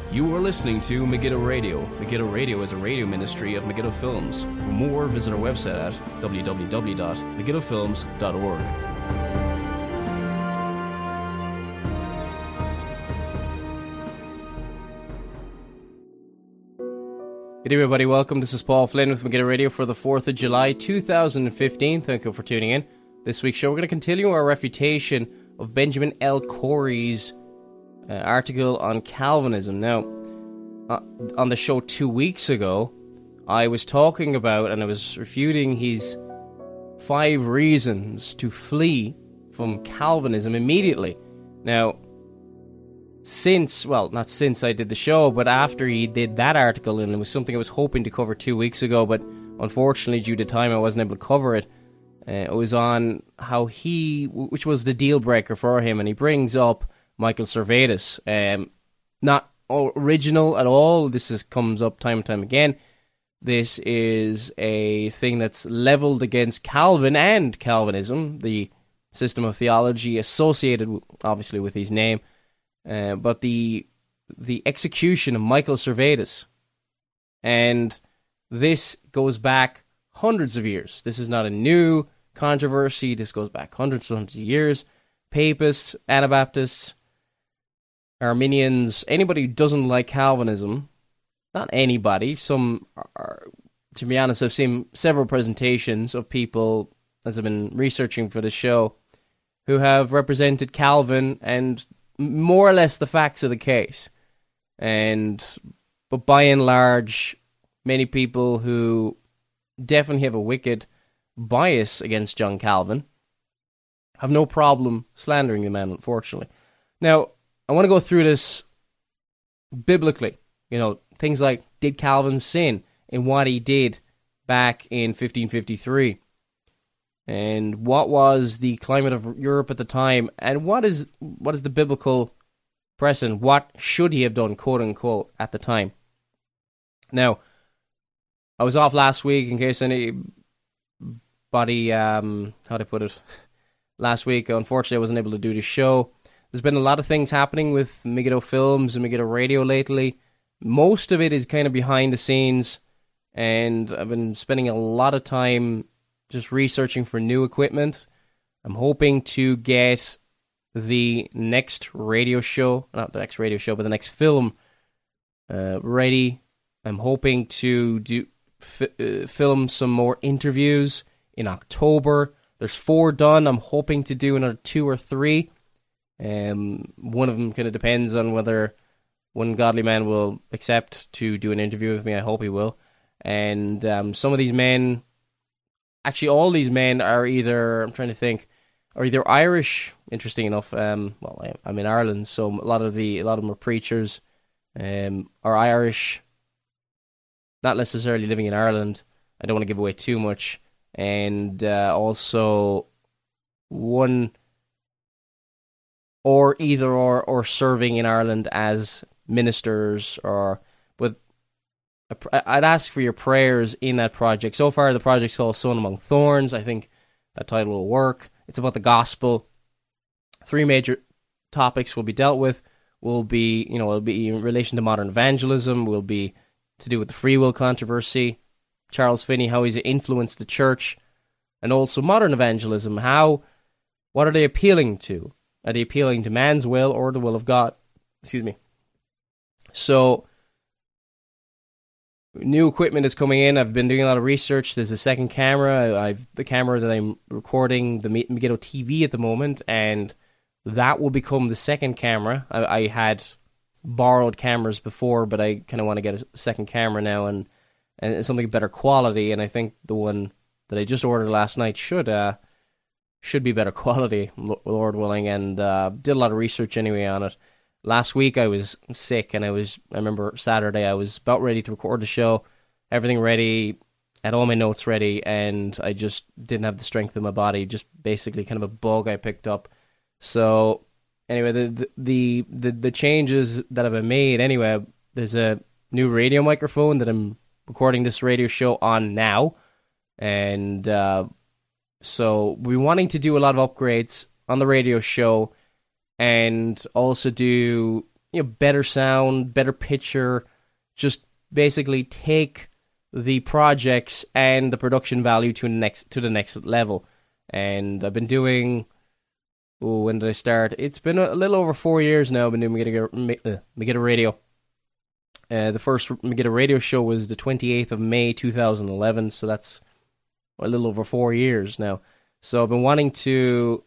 You are listening to Megiddo Radio. Megiddo Radio is a radio ministry of Megiddo Films. For more, visit our website at www.megiddofilms.org. Good evening, everybody. Welcome. This is Paul Flynn with Megiddo Radio for the 4th of July, 2015. Thank you for tuning in. This week's show, we're going to continue our refutation of Benjamin L. Corey's article on Calvinism. Now, on the show 2 weeks ago, I was talking about and I was refuting his 5 reasons to flee from Calvinism immediately. Now, not since I did the show, but after he did that article, and it was something I was hoping to cover 2 weeks ago, but unfortunately due to time I wasn't able to cover it. It was on how which was the deal breaker for him, and he brings up Michael Servetus. Not original at all. This comes up time and time again. This is a thing that's leveled against Calvin and Calvinism, the system of theology associated, obviously, with his name. But the execution of Michael Servetus. And this goes back hundreds of years. This is not a new controversy. This goes back hundreds of years. Papists, Anabaptists, Arminians, anybody who doesn't like Calvinism, not anybody, some are, to be honest, I've seen several presentations of people, as I've been researching for the show, who have represented Calvin and more or less the facts of the case. But by and large, many people who definitely have a wicked bias against John Calvin have no problem slandering the man, unfortunately. Now, I want to go through this biblically. Things like, did Calvin sin in what he did back in 1553? And what was the climate of Europe at the time? And what is the biblical precedent? What should he have done, quote unquote, at the time? Now, I was off last week, in case anybody, last week, unfortunately, I wasn't able to do the show. There's been a lot of things happening with Megiddo Films and Megiddo Radio lately. Most of it is kind of behind the scenes, and I've been spending a lot of time just researching for new equipment. I'm hoping to get the next radio show, not the next radio show, but the next film ready. I'm hoping to film some more interviews in October. There's 4 done. I'm hoping to do another 2 or 3. One of them kind of depends on whether one godly man will accept to do an interview with me. I hope he will. And some of these men, actually all these men are either, I'm trying to think, are either Irish, interesting enough. I'm in Ireland, so a lot of them are preachers, are Irish, not necessarily living in Ireland. I don't want to give away too much. And also one or either or serving in Ireland as ministers, but I'd ask for your prayers in that project. So far, the project's called Sown Among Thorns. I think that title will work. It's about the gospel. 3 major topics will be dealt with. It'll be in relation to modern evangelism. Will be to do with the free will controversy. Charles Finney, how he's influenced the church, and also modern evangelism. What are they appealing to? Are they appealing to man's will or the will of God? Excuse me. So, new equipment is coming in. I've been doing a lot of research. There's a second camera. The camera that I'm recording the Megiddo TV at the moment, and that will become the second camera. I had borrowed cameras before, but I kind of want to get a second camera now and something better quality. And I think the one that I just ordered last night should be better quality, Lord willing, and did a lot of research anyway on it. Last week I was sick, and I remember Saturday I was about ready to record the show, everything ready, had all my notes ready, and I just didn't have the strength of my body, just basically kind of a bug I picked up. So anyway, the changes that have been made, anyway, there's a new radio microphone that I'm recording this radio show on now, and so we're wanting to do a lot of upgrades on the radio show, and also do better sound, better picture, just basically take the projects and the production value to the next level. And I've been doing, when did I start? It's been a little over 4 years now. I've been doing Megiddo Radio. The first Megiddo Radio show was the 28th of May 2011, so that's a little over 4 years now. So I've been wanting to...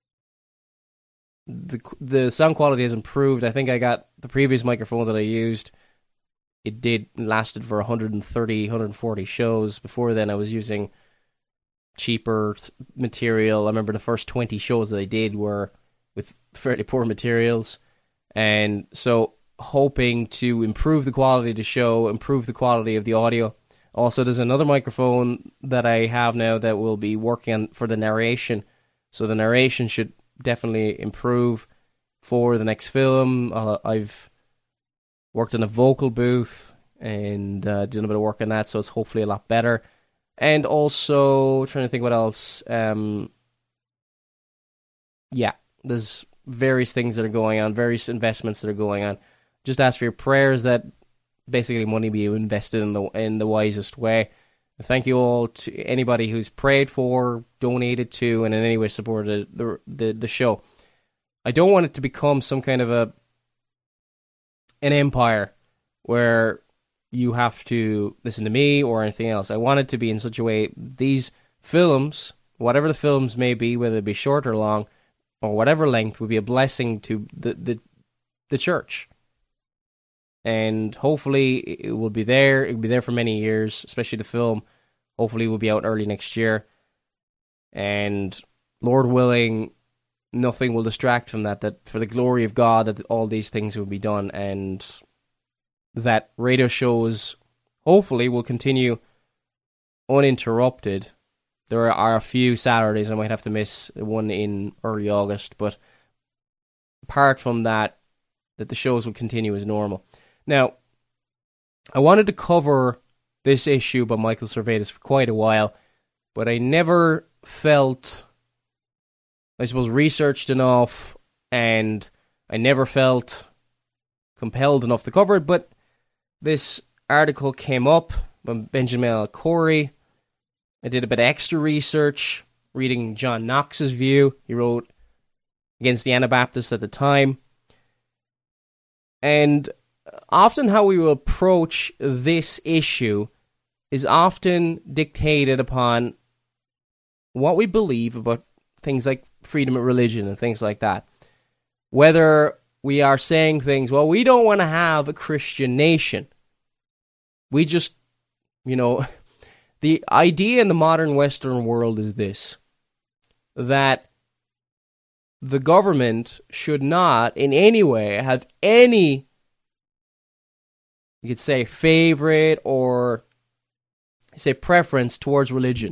The sound quality has improved. I think I got the previous microphone that I used. It lasted for 130, 140 shows. Before then, I was using cheaper material. I remember the first 20 shows that I did were with fairly poor materials. And so hoping to improve the quality of the show, improve the quality of the audio. Also, there's another microphone that I have now that will be working on for the narration. So the narration should definitely improve for the next film. I've worked in a vocal booth and doing a bit of work on that, so it's hopefully a lot better. And also, trying to think what else. There's various things that are going on, various investments that are going on. Just ask for your prayers that basically money be invested in the wisest way. And thank you all to anybody who's prayed for, donated to, and in any way supported the show. I don't want it to become some kind of an empire where you have to listen to me or anything else. I want it to be in such a way these films, whatever the films may be, whether it be short or long, or whatever length, would be a blessing to the church. And hopefully it will be there. It will be there for many years, especially the film. Hopefully it will be out early next year. And Lord willing, nothing will distract from that for the glory of God, that all these things will be done, and that radio shows hopefully will continue uninterrupted. There are a few Saturdays I might have to miss, one in early August, but apart from that the shows will continue as normal. Now, I wanted to cover this issue by Michael Servetus for quite a while, but I never felt, I suppose, researched enough, and I never felt compelled enough to cover it. But this article came up by Benjamin L. Corey. I did a bit of extra research, reading John Knox's view. He wrote against the Anabaptists at the time. And often how we will approach this issue is often dictated upon what we believe about things like freedom of religion and things like that. Whether we are saying things, well, we don't want to have a Christian nation. We just, the idea in the modern Western world is this, that the government should not in any way have any, you could say, favorite or say preference towards religion.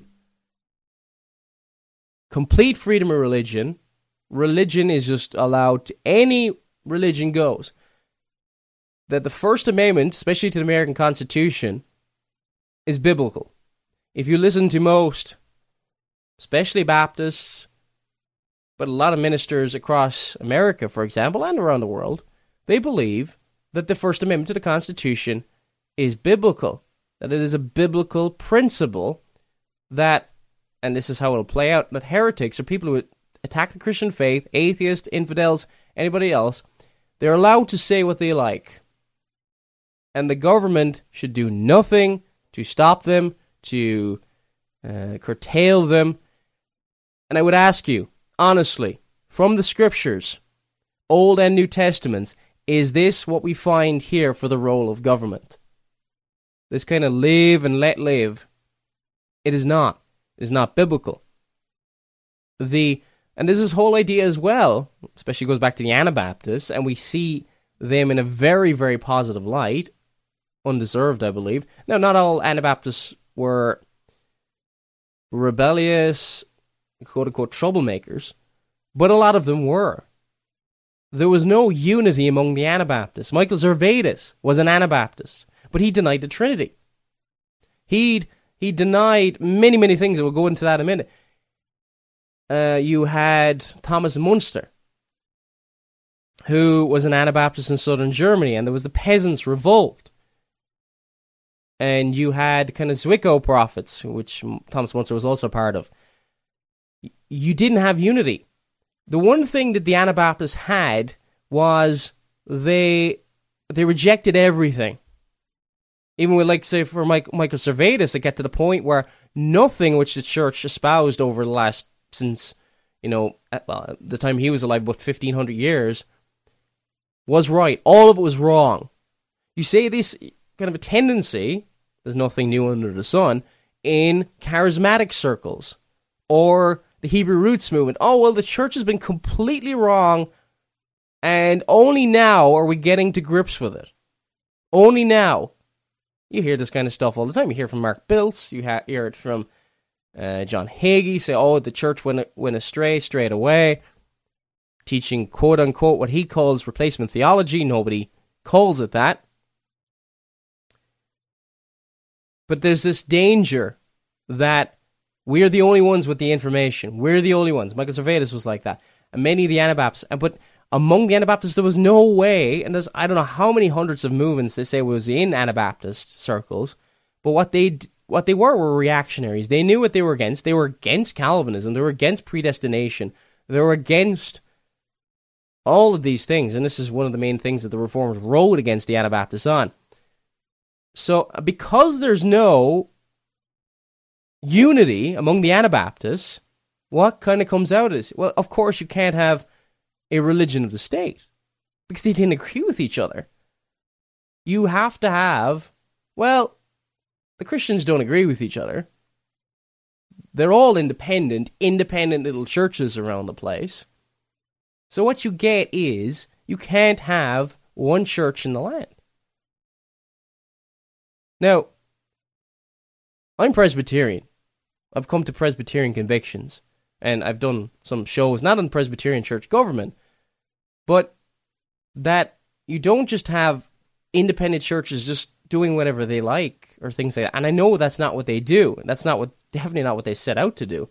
Complete freedom of religion. Religion is just allowed to, any religion goes. That the First Amendment, especially to the American Constitution, is biblical. If you listen to most, especially Baptists, but a lot of ministers across America, for example, and around the world, they believe that the First Amendment to the Constitution is biblical. That it is a biblical principle that, and this is how it'll play out, that heretics or people who attack the Christian faith, atheists, infidels, anybody else, they're allowed to say what they like. And the government should do nothing to stop them, to curtail them. And I would ask you, honestly, from the scriptures, Old and New Testaments, is this what we find here for the role of government? This kind of live and let live. It is not. It is not biblical. And this is whole idea as well, especially goes back to the Anabaptists, and we see them in a very, very positive light, undeserved, I believe. Now, not all Anabaptists were rebellious, quote-unquote, troublemakers, but a lot of them were. There was no unity among the Anabaptists. Michael Servetus was an Anabaptist, but he denied the Trinity. He denied many, many things. We'll go into that in a minute. You had Thomas Munster, who was an Anabaptist in southern Germany, and there was the Peasants' Revolt. And you had kind of Zwickau prophets, which Thomas Munzer was also part of. You didn't have unity. The one thing that the Anabaptists had was they rejected everything. Even with, like, say, for Michael Servetus, it got to the point where nothing which the church espoused over the last, since, at the time he was alive, about 1,500 years, was right. All of it was wrong. You say this kind of a tendency, there's nothing new under the sun, in charismatic circles, or the Hebrew Roots movement. Oh, well, the church has been completely wrong, and only now are we getting to grips with it. Only now. You hear this kind of stuff all the time. You hear it from Mark Biltz. You hear it from John Hagee. Say, oh, the church went astray straight away. Teaching, quote-unquote, what he calls replacement theology. Nobody calls it that. But there's this danger that we're the only ones with the information. We're the only ones. Michael Servetus was like that. And many of the Anabaptists. But among the Anabaptists, there was no way, and there's I don't know how many hundreds of movements they say was in Anabaptist circles, but what they were reactionaries. They knew what they were against. They were against Calvinism. They were against predestination. They were against all of these things, and this is one of the main things that the Reformers wrote against the Anabaptists on. So, because there's no unity among the Anabaptists, what kind of comes out is, well, of course you can't have a religion of the state, because they didn't agree with each other. You have to have, well, the Christians don't agree with each other. They're all independent little churches around the place. So what you get is, you can't have one church in the land. Now, I'm Presbyterian. I've come to Presbyterian convictions. And I've done some shows, not on Presbyterian church government, but that you don't just have independent churches just doing whatever they like or things like that. And I know that's not what they do. That's definitely not what they set out to do.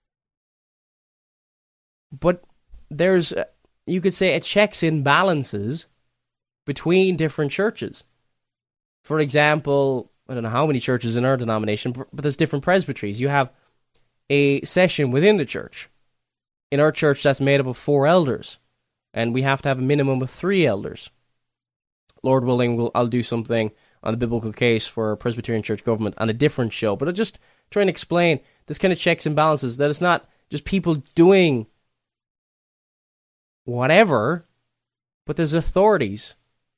But there's, you could say, a checks and balances between different churches. For example, I don't know how many churches in our denomination, but there's different presbyteries. You have a session within the church. In our church, that's made up of 4 elders, and we have to have a minimum of 3 elders. Lord willing, I'll do something on the biblical case for Presbyterian church government on a different show, but I'll just try and explain this kind of checks and balances, that it's not just people doing whatever, but there's authorities.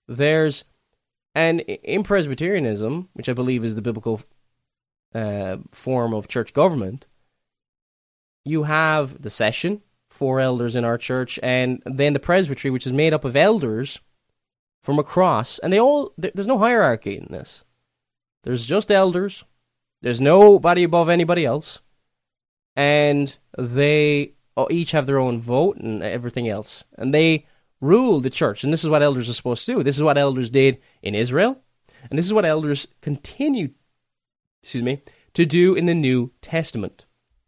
And in Presbyterianism, which I believe is the biblical form of church government, you have the session, 4 elders in our church, and then the presbytery, which is made up of elders from across, and there's no hierarchy in this. There's just elders. There's nobody above anybody else. And they each have their own vote and everything else. And they rule the church. And this is what elders are supposed to do. This is what elders did in Israel. And this is what elders continue, to do in the New Testament.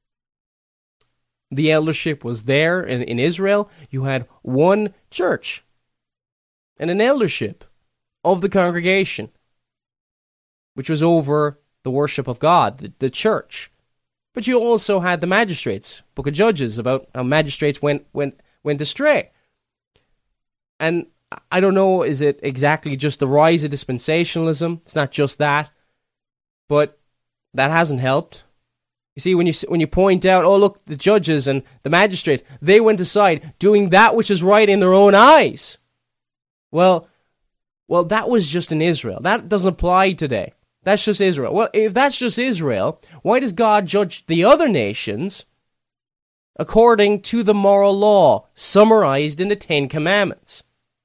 The eldership was there in Israel. You had one church and an eldership of the congregation, which was over the worship of God, the church. But you also had the magistrates, Book of Judges, about how magistrates went astray. And I don't know, is it exactly just the rise of dispensationalism? It's not just that, but that hasn't helped. You see, when you point out, oh look, the judges and the magistrates, they went aside doing that which is right in their own eyes. Well, that was just in Israel. That doesn't apply today. That's just Israel. Well, if that's just Israel, why does God judge the other nations according to the moral law summarized in the 10 Commandments?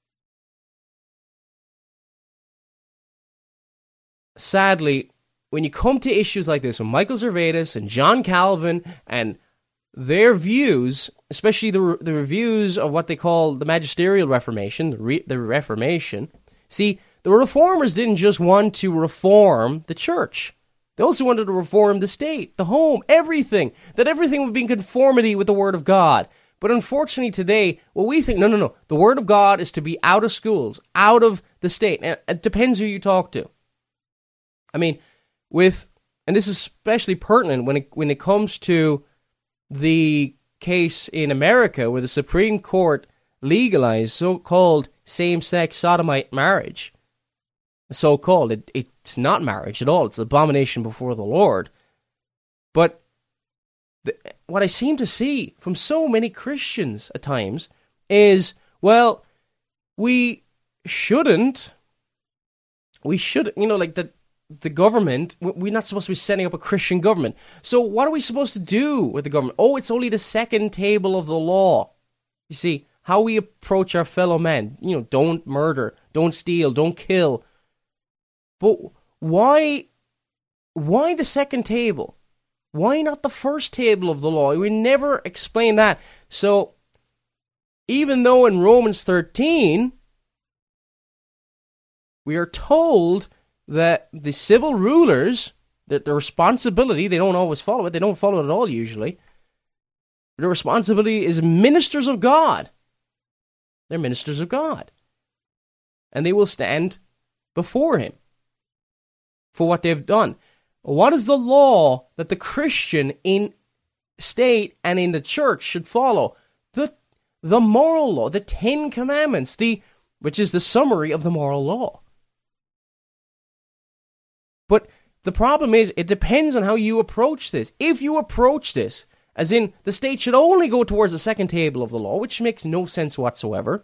Sadly, when you come to issues like this, when Michael Servetus and John Calvin and their views, especially the reviews of what they call the magisterial Reformation, the Reformation, see, the Reformers didn't just want to reform the church. They also wanted to reform the state, the home, everything. That everything would be in conformity with the Word of God. But unfortunately today, well, we think, no, the Word of God is to be out of schools, out of the state. And it depends who you talk to. I mean, and this is especially pertinent when it comes to the case in America where the Supreme Court legalized so-called same-sex sodomite marriage. So-called. It's not marriage at all. It's an abomination before the Lord. But what I seem to see from so many Christians at times is, well, we shouldn't, like the government, we're not supposed to be setting up a Christian government. So what are we supposed to do with the government? Oh, it's only the second table of the law. You see, how we approach our fellow men. Don't murder, don't steal, don't kill. But why the second table? Why not the first table of the law? We never explain that. So, even though in Romans 13, we are told that the civil rulers, that the responsibility, they don't always follow it, they don't follow it at all usually, the responsibility is ministers of God. They're ministers of God. And they will stand before Him for what they've done. What is the law that the Christian in state and in the church should follow? The moral law, the Ten Commandments, which is the summary of the moral law. But the problem is, it depends on how you approach this. If you approach this, as in the state should only go towards the second table of the law, which makes no sense whatsoever.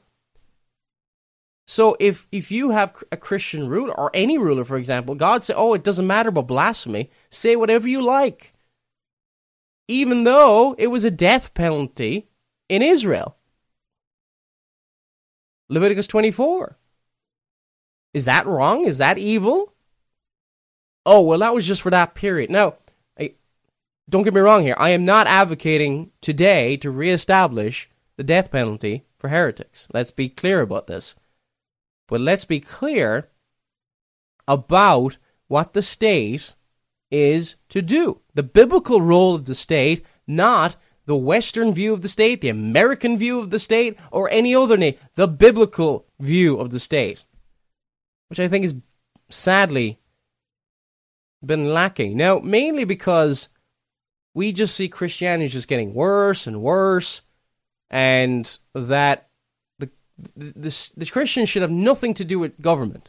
So if you have a Christian ruler, or any ruler, for example, God said, it doesn't matter about blasphemy, say whatever you like. Even though it was a death penalty in Israel. Leviticus 24. Is that wrong? Is that evil? Oh, well, that was just for that period. Now, don't get me wrong here. I am not advocating today to reestablish the death penalty for heretics. Let's be clear about this. But let's be clear about what the state is to do. The biblical role of the state, not the Western view of the state, the American view of the state, or any other name. The biblical view of the state, which I think is sadly been lacking. Now, mainly because we just see Christianity just getting worse and worse, and that the Christians should have nothing to do with government.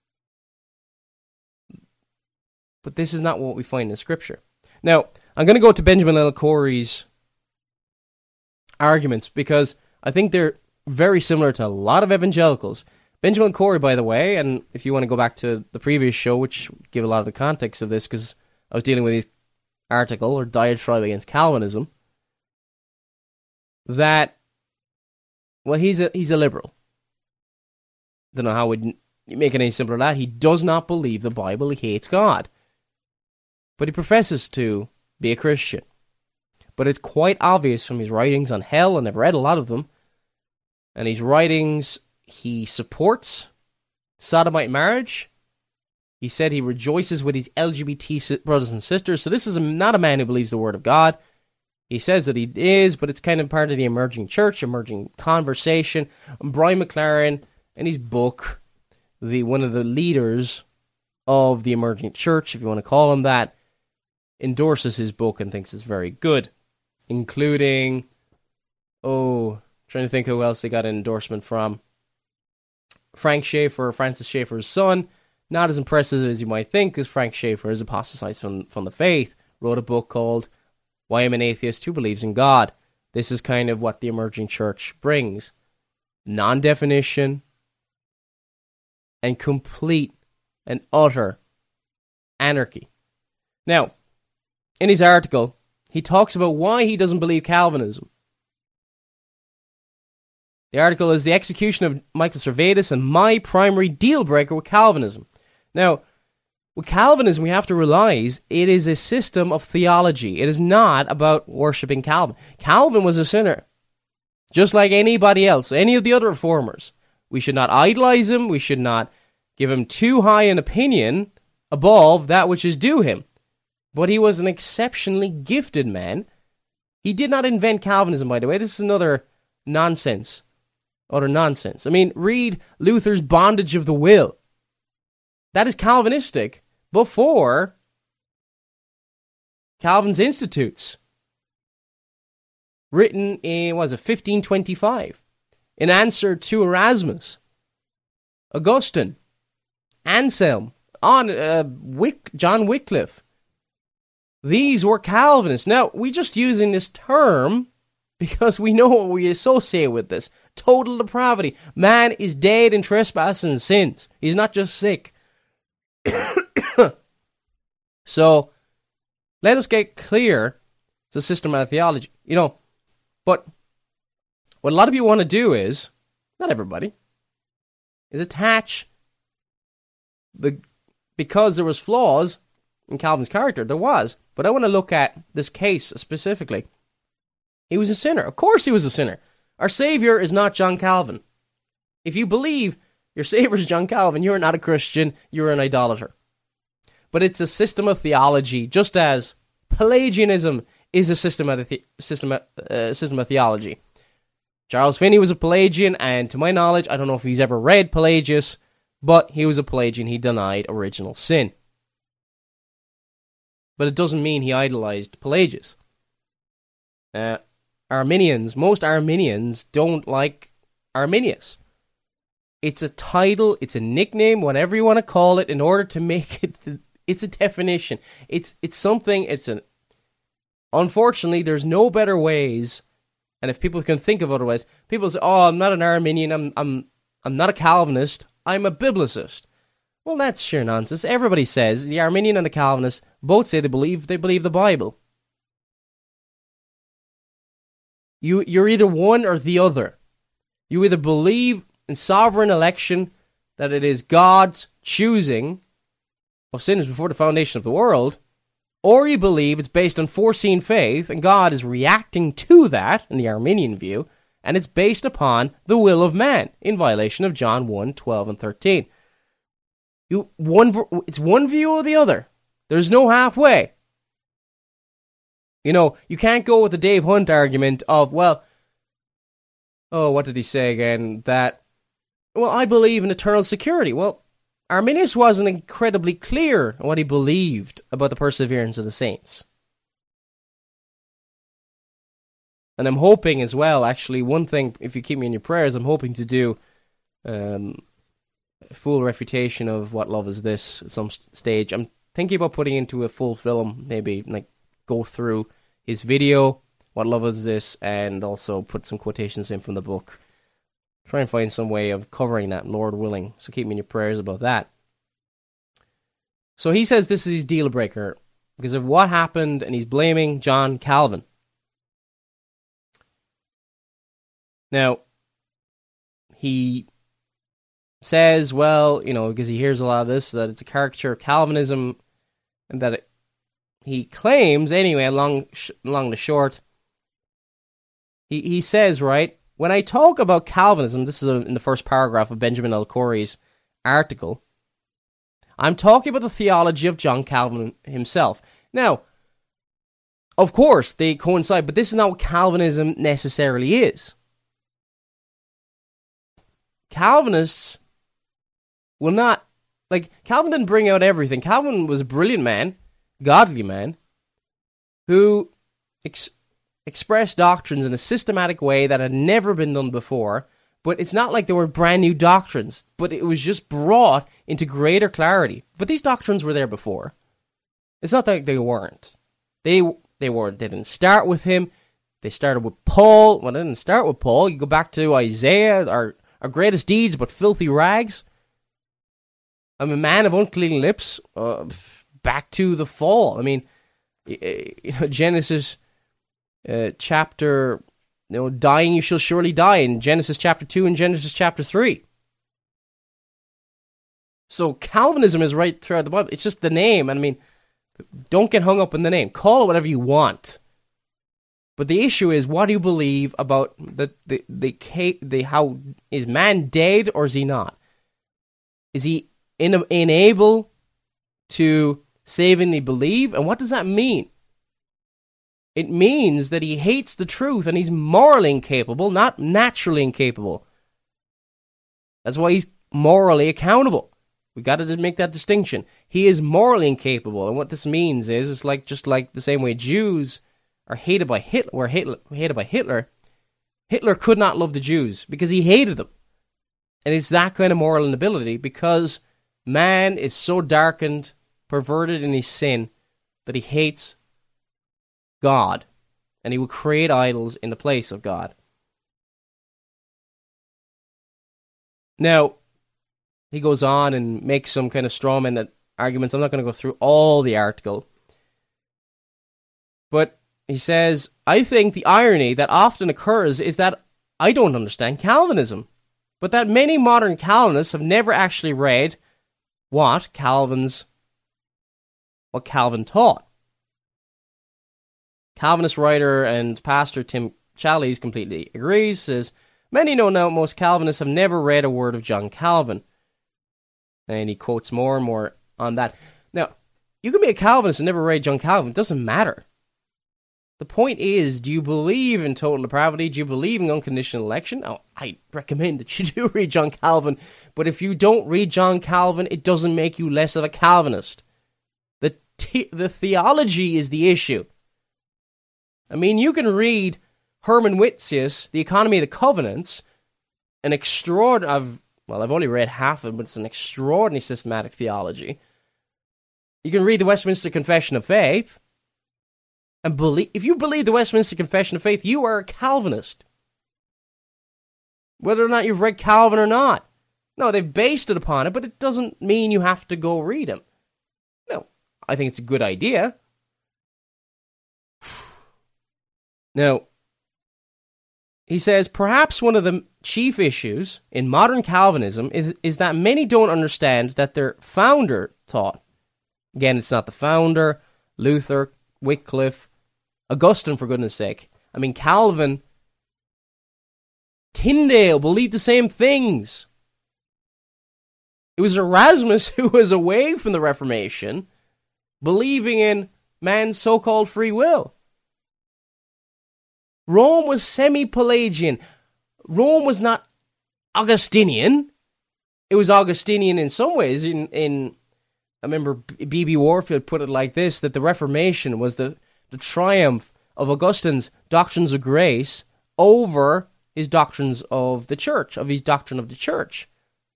But this is not what we find in Scripture. Now, I'm going to go to Benjamin L. Corey's arguments, because I think they're very similar to a lot of evangelicals. Benjamin Corey, by the way, and if you want to go back to the previous show, which give a lot of the context of this, because I was dealing with his article, or diatribe against Calvinism, that, well, he's a liberal. Don't know how we'd make it any simpler than that. He does not believe the Bible. He hates God. But he professes to be a Christian. But it's quite obvious from his writings on hell, and I've read a lot of them, and his writings, he supports sodomite marriage. He said he rejoices with his LGBT brothers and sisters. So this is not a man who believes the Word of God. He says that he is, but it's kind of part of the emerging church, emerging conversation. And Brian McLaren, in his book, one of the leaders of the emerging church, if you want to call him that, endorses his book and thinks it's very good, including, trying to think who else they got an endorsement from. Frank Schaeffer, Francis Schaeffer's son, not as impressive as you might think, because Frank Schaeffer is apostatized from the faith, wrote a book called Why I'm an Atheist Who Believes in God. This is kind of what the emerging church brings. Non-definition and complete and utter anarchy. Now, in his article, he talks about why he doesn't believe Calvinism. The article is The Execution of Michael Servetus and My Primary Deal Breaker with Calvinism. Now, with Calvinism, we have to realize it is a system of theology. It is not about worshipping Calvin. Calvin was a sinner, just like anybody else, any of the other reformers. We should not idolize him. We should not give him too high an opinion above that which is due him. But he was an exceptionally gifted man. He did not invent Calvinism, by the way. This is another nonsense. Utter nonsense. I mean, read Luther's Bondage of the Will. That is Calvinistic before Calvin's Institutes, written in, 1525, in answer to Erasmus, Augustine, Anselm, John Wycliffe. These were Calvinists. Now, we're just using this term because we know what we associate with this. Total depravity. Man is dead in trespasses and sins. He's not just sick. So, let us get clear to systematic theology. But what a lot of you want to do is, not everybody, is attach because there was flaws in Calvin's character. There was. But I want to look at this case specifically. He was a sinner. Of course he was a sinner. Our Savior is not John Calvin. If you believe your Savior is John Calvin, you're not a Christian, you're an idolater. But it's a system of theology, just as Pelagianism is a system of theology. Charles Finney was a Pelagian, and to my knowledge, I don't know if he's ever read Pelagius, but he was a Pelagian. He denied original sin. But it doesn't mean he idolized Pelagius. Most Arminians don't like Arminius. It's a title, it's a nickname, whatever you want to call it, in order to make it, it's a definition. It's something, unfortunately, there's no better ways, and if people can think of other ways, people say, oh, I'm not an Arminian, I'm not a Calvinist, I'm a biblicist. Well, that's sheer nonsense. Everybody says, the Arminian and the Calvinist both say they believe the Bible. You're either one or the other. You either believe in sovereign election, that it is God's choosing of sinners before the foundation of the world, or you believe it's based on foreseen faith, and God is reacting to that, in the Arminian view, and it's based upon the will of man, in violation of John 1:12 and 13. It's one view or the other. There's no halfway. You can't go with the Dave Hunt argument of, what did he say again? I believe in eternal security. Well, Arminius wasn't incredibly clear on what he believed about the perseverance of the saints. And I'm hoping as well, actually, one thing, if you keep me in your prayers, I'm hoping to do a full refutation of What Love Is This at some stage. I'm thinking about putting into a full film, maybe go through his video, What Love Is This, and also put some quotations in from the book. Try and find some way of covering that, Lord willing. So keep me in your prayers about that. So he says this is his deal breaker because of what happened, and he's blaming John Calvin. Now, he says, because he hears a lot of this, that it's a caricature of Calvinism, and that he claims, anyway, along the short, he says, right, when I talk about Calvinism, this is in the first paragraph of Benjamin L. Corey's article, I'm talking about the theology of John Calvin himself. Now, of course, they coincide, but this is not what Calvinism necessarily is. Calvinists will not, Calvin didn't bring out everything. Calvin was a brilliant man, godly man, who expressed doctrines in a systematic way that had never been done before, but it's not like they were brand new doctrines, but it was just brought into greater clarity. But these doctrines were there before. It's not that they weren't. They didn't start with him. They started with Paul. Well, they didn't start with Paul. You go back to Isaiah, our greatest deeds, but filthy rags. I'm a man of unclean lips. Back to the fall. I mean, Genesis chapter, dying you shall surely die, in Genesis chapter 2 and Genesis chapter 3. So Calvinism is right throughout the Bible. It's just the name. And I mean, don't get hung up in the name. Call it whatever you want. But the issue is, what do you believe about how is man dead or is he not? Is he unable to savingly believe? And what does that mean? It means that he hates the truth and he's morally incapable, not naturally incapable. That's why he's morally accountable. We got to make that distinction. He is morally incapable, and what this means is, it's like just like the same way Jews are hated by Hitler. Hitler could not love the Jews because he hated them, and it's that kind of moral inability because man is so darkened, perverted in his sin that he hates God, and he will create idols in the place of God. Now, he goes on and makes some kind of strawman arguments. I'm not going to go through all the article. But he says, I think the irony that often occurs is that I don't understand Calvinism, but that many modern Calvinists have never actually read what Calvin taught. Calvinist writer and pastor Tim Challies completely agrees, says, many know now most Calvinists have never read a word of John Calvin. And he quotes more and more on that. Now, you can be a Calvinist and never read John Calvin. It doesn't matter. The point is, do you believe in total depravity? Do you believe in unconditional election? Oh, I recommend that you do read John Calvin. But if you don't read John Calvin, it doesn't make you less of a Calvinist. The theology is the issue. I mean, you can read Herman Witsius, The Economy of the Covenants, an extraordinary... Well, I've only read half of it, but it's an extraordinary systematic theology. You can read the Westminster Confession of Faith, and if you believe the Westminster Confession of Faith, you are a Calvinist. Whether or not you've read Calvin or not. No, they've based it upon it, but it doesn't mean you have to go read him. No, I think it's a good idea. Now, he says, perhaps one of the chief issues in modern Calvinism is that many don't understand that their founder taught. Again, it's not the founder, Luther, Wycliffe, Augustine, for goodness sake. I mean, Calvin, Tyndale believed the same things. It was Erasmus who was away from the Reformation, believing in man's so-called free will. Rome was semi-Pelagian. Rome was not Augustinian. It was Augustinian in some ways. I remember B.B. Warfield put it like this, that the Reformation was the triumph of Augustine's doctrines of grace over his doctrines of the church, of his doctrine of the church.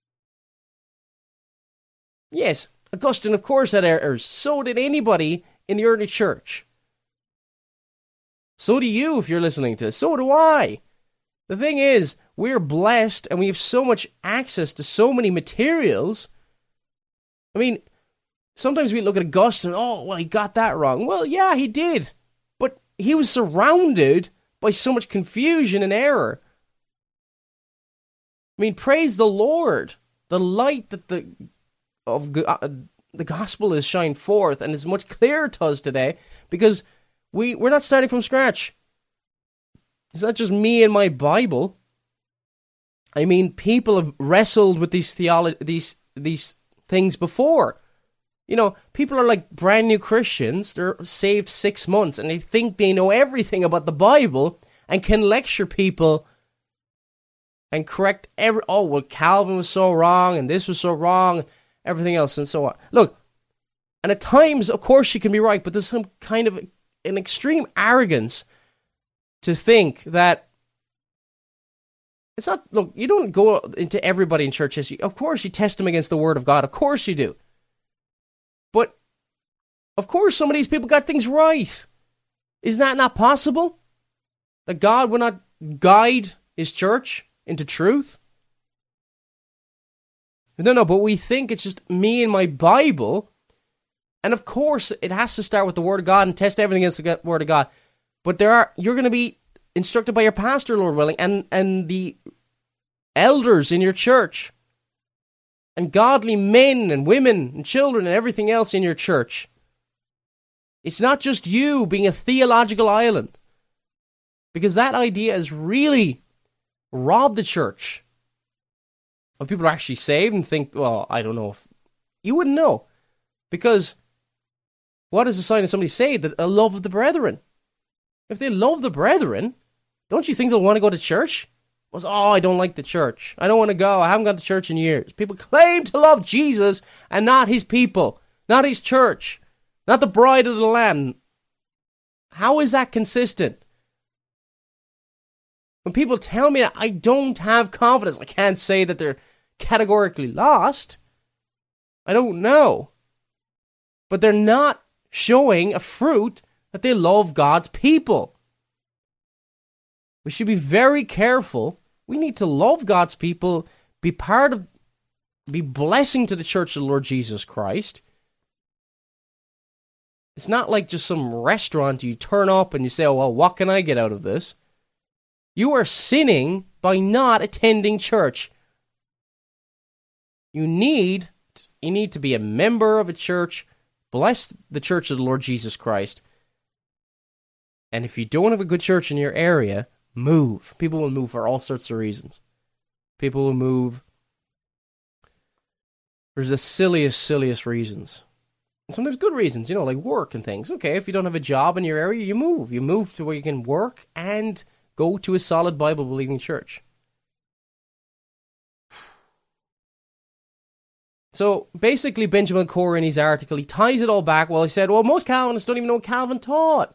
Yes, Augustine, of course, had errors. So did anybody in the early church. So do you if you're listening to this. So do I. The thing is, we're blessed and we have so much access to so many materials. I mean, sometimes we look at Augustine, oh, well, he got that wrong. Well, yeah, he did. But he was surrounded by so much confusion and error. I mean, praise the Lord. The light that the gospel is shined forth and is much clearer to us today because we're not starting from scratch. It's not just me and my Bible. I mean, people have wrestled with these things before. You know, people are like brand new Christians. They're saved 6 months and they think they know everything about the Bible and can lecture people and correct well, Calvin was so wrong and this was so wrong, everything else and so on. Look, and at times, of course, you can be right, but there's some kind of an extreme arrogance to think that it's not, look, you don't go into everybody in church history. Of course, you test them against the Word of God. Of course you do. But, of course, some of these people got things right. Isn't that not possible? That God will not guide His church into truth? No, but we think it's just me and my Bible. And of course, it has to start with the Word of God and test everything against the Word of God. But you're going to be instructed by your pastor, Lord willing, and the elders in your church, and godly men and women and children and everything else in your church. It's not just you being a theological island, because that idea has really robbed the church of people who are actually saved and think, well, I don't know if you wouldn't know, because what is the sign of somebody saved? A love of the brethren. If they love the brethren, don't you think they'll want to go to church? I don't like the church. I don't want to go. I haven't gone to church in years. People claim to love Jesus and not his people, not his church, not the bride of the Lamb. How is that consistent? When people tell me that I don't have confidence, I can't say that they're categorically lost. I don't know. But they're not showing a fruit that they love God's people. We should be very careful. We need to love God's people, be blessing to the church of the Lord Jesus Christ. It's not like just some restaurant you turn up and you say, what can I get out of this? You are sinning by not attending church. You need to be a member of a church. Bless the church of the Lord Jesus Christ. And if you don't have a good church in your area, move. People will move for all sorts of reasons. People will move for the silliest reasons. And sometimes good reasons, like work and things. Okay, if you don't have a job in your area, you move. You move to where you can work and go to a solid Bible-believing church. So basically, Benjamin Corr in his article, he ties it all back. He said, most Calvinists don't even know what Calvin taught.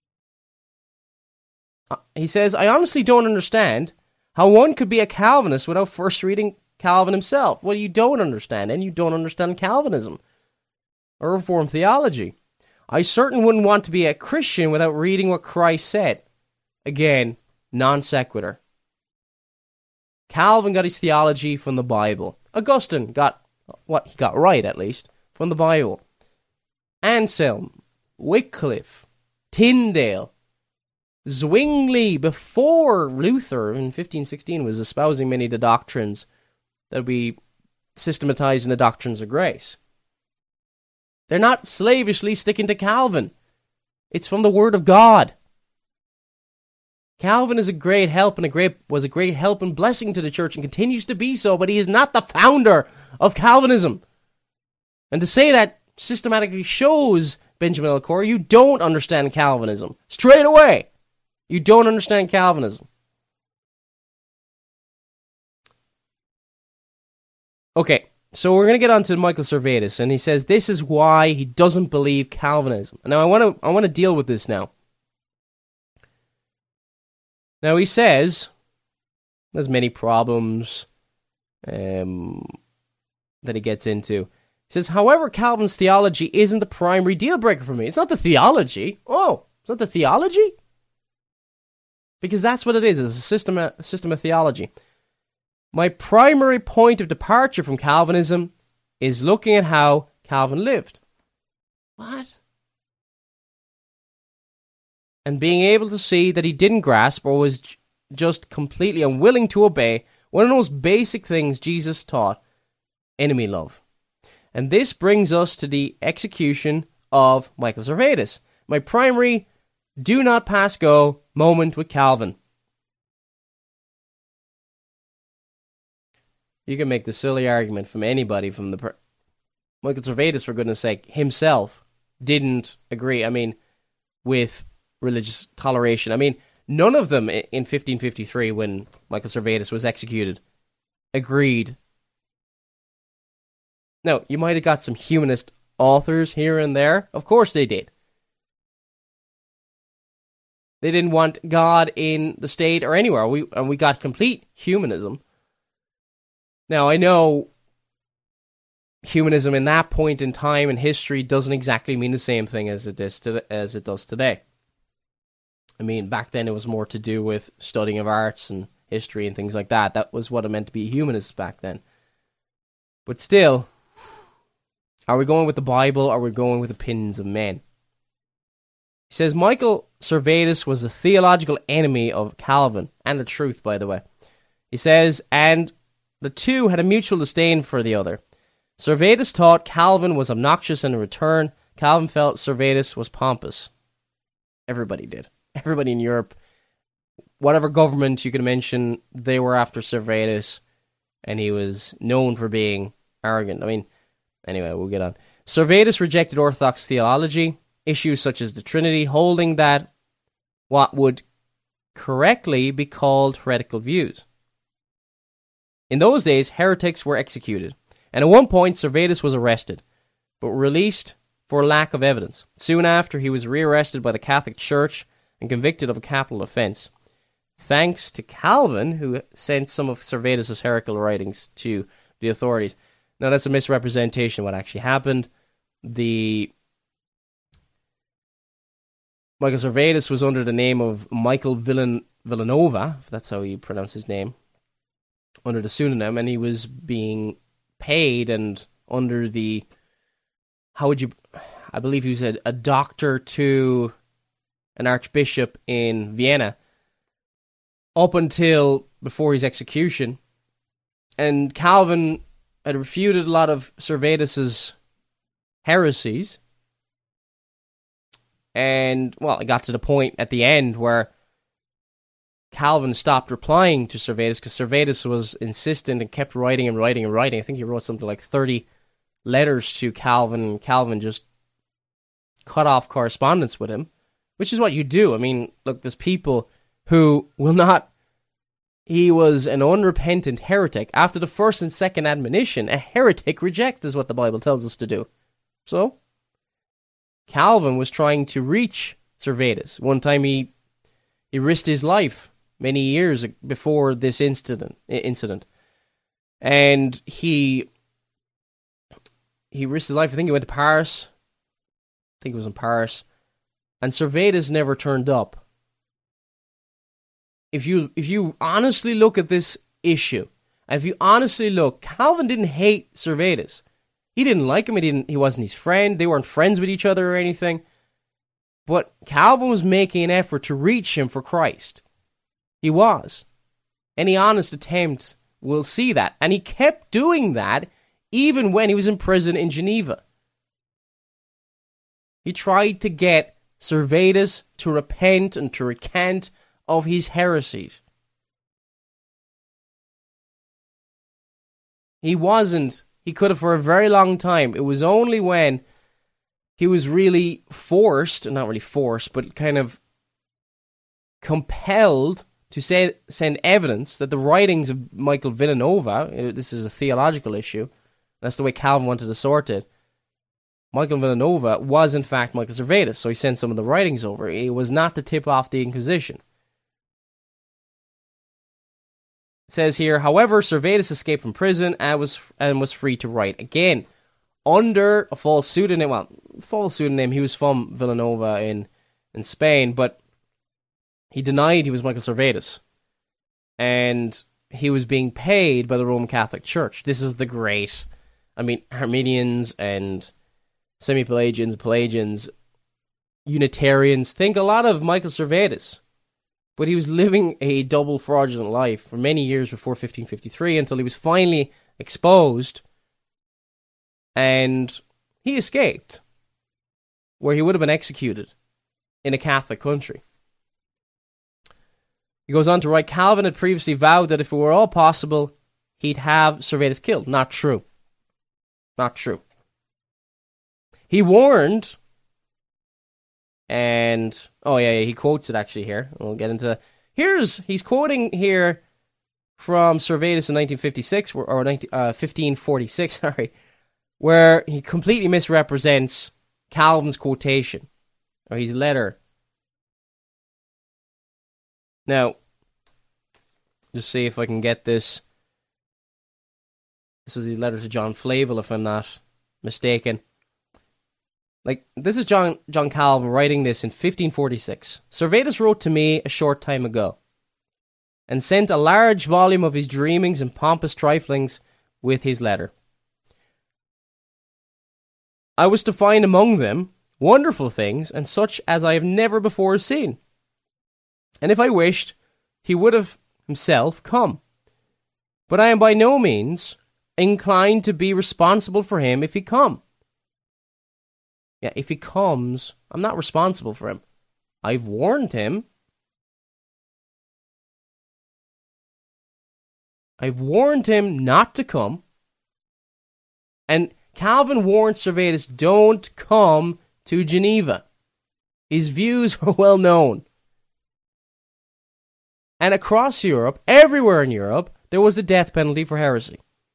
He says, I honestly don't understand how one could be a Calvinist without first reading Calvin himself. Well, you don't understand, and you don't understand Calvinism or Reformed theology. I certainly wouldn't want to be a Christian without reading what Christ said. Again, non sequitur. Calvin got his theology from the Bible. Augustine got what he got right, at least, from the Bible. Anselm, Wycliffe, Tyndale, Zwingli, before Luther in 1516 was espousing many of the doctrines that would be systematized in the doctrines of grace. They're not slavishly sticking to Calvin. It's from the Word of God. Calvin is a great help and was a great help and blessing to the church and continues to be so, but he is not the founder of Calvinism. And to say that systematically shows, Benjamin L. Corr, you don't understand Calvinism. Straight away. You don't understand Calvinism. Okay, so we're going to get on to Michael Servetus, and he says this is why he doesn't believe Calvinism. Now, I want to deal with this now. Now, he says there's many problems that he gets into. He says, however, Calvin's theology isn't the primary deal breaker for me. It's not the theology. It's not the theology? Because that's what it is. It's a system of theology. My primary point of departure from Calvinism is looking at how Calvin lived. What? And being able to see that he didn't grasp or was just completely unwilling to obey one of the most basic things Jesus taught, enemy love. And this brings us to the execution of Michael Servetus. My primary do not pass go moment with Calvin. You can make the silly argument from anybody, from Michael Servetus, for goodness sake, himself didn't agree, with religious toleration. None of them in 1553, when Michael Servetus was executed, agreed. Now, you might have got some humanist authors here and there. Of course they did. They didn't want God in the state or anywhere. We got complete humanism. Now, I know humanism in that point in time in history doesn't exactly mean the same thing as it does today. Back then it was more to do with studying of arts and history and things like that. That was what it meant to be humanist back then. But still, are we going with the Bible or are we going with the opinions of men? He says, Michael Servetus was a theological enemy of Calvin, and the truth, by the way. He says, and the two had a mutual disdain for the other. Servetus taught Calvin was obnoxious, and in return, Calvin felt Servetus was pompous. Everybody did. Everybody in Europe, whatever government you can mention, they were after Servetus, and he was known for being arrogant. Anyway, we'll get on. Servetus rejected Orthodox theology, issues such as the Trinity, holding that what would correctly be called heretical views. In those days, heretics were executed, and at one point Servetus was arrested, but released for lack of evidence. Soon after, he was rearrested by the Catholic Church and convicted of a capital offence, thanks to Calvin, who sent some of Servetus' heretical writings to the authorities. Now, that's a misrepresentation of what actually happened. Michael Servetus was under the name of Michael Villanova, if that's how you pronounce his name, under the pseudonym, and he was being paid and under the, I believe he was a doctor to an archbishop in Vienna up until before his execution. And Calvin had refuted a lot of Servetus's heresies. And, well, it got to the point at the end where Calvin stopped replying to Servetus because Servetus was insistent and kept writing and writing and writing. I think he wrote something like 30 letters to Calvin, and Calvin just cut off correspondence with him, which is what you do. I mean, look, there's people who will not... He was an unrepentant heretic. After the first and second admonition, a heretic reject is what the Bible tells us to do. So, Calvin was trying to reach Servetus. One time he risked his life many years before this incident. And he risked his life. I think he went to Paris. I think it was in Paris. And Servetus never turned up. If you honestly look at this issue, and if you honestly look, Calvin didn't hate Servetus. He didn't like him. He wasn't his friend. They weren't friends with each other or anything. But Calvin was making an effort to reach him for Christ. He was. Any honest attempt will see that. And he kept doing that even when he was in prison in Geneva. He tried to get Servetus to repent and to recant of his heresies. He could have for a very long time. It was only when he was really not really forced, but kind of compelled to send evidence that the writings of Michael Villanova, this is a theological issue, that's the way Calvin wanted to sort it, Michael Villanova was in fact Michael Servetus, so he sent some of the writings over. It was not to tip off the Inquisition. It says here, however, Servetus escaped from prison and was free to write again under a false pseudonym. Well, he was from Villanova in Spain, but he denied he was Michael Servetus, and he was being paid by the Roman Catholic Church. This is the great, Arminians and Semi-Pelagians, Pelagians, Unitarians think a lot of Michael Servetus. But he was living a double fraudulent life for many years before 1553 until he was finally exposed and he escaped, where he would have been executed in a Catholic country. He goes on to write, Calvin had previously vowed that if it were all possible, he'd have Servetus killed. Not true. Not true. He warned... And, he quotes it actually here. We'll get into that. He's quoting here from Servetus in 1956, or 1546, sorry, where he completely misrepresents Calvin's quotation, or his letter. Now, just see if I can get this. This was his letter to John Flavel, if I'm not mistaken. This is John Calvin writing this in 1546. Servetus wrote to me a short time ago, and sent a large volume of his dreamings and pompous triflings with his letter. I was to find among them wonderful things, and such as I have never before seen. And if I wished, he would have himself come. But I am by no means inclined to be responsible for him if he come. Yeah, if he comes, I'm not responsible for him. I've warned him. I've warned him not to come. And Calvin warned Servetus, don't come to Geneva. His views are well known. And across Europe, everywhere in Europe, there was the death penalty for heresy.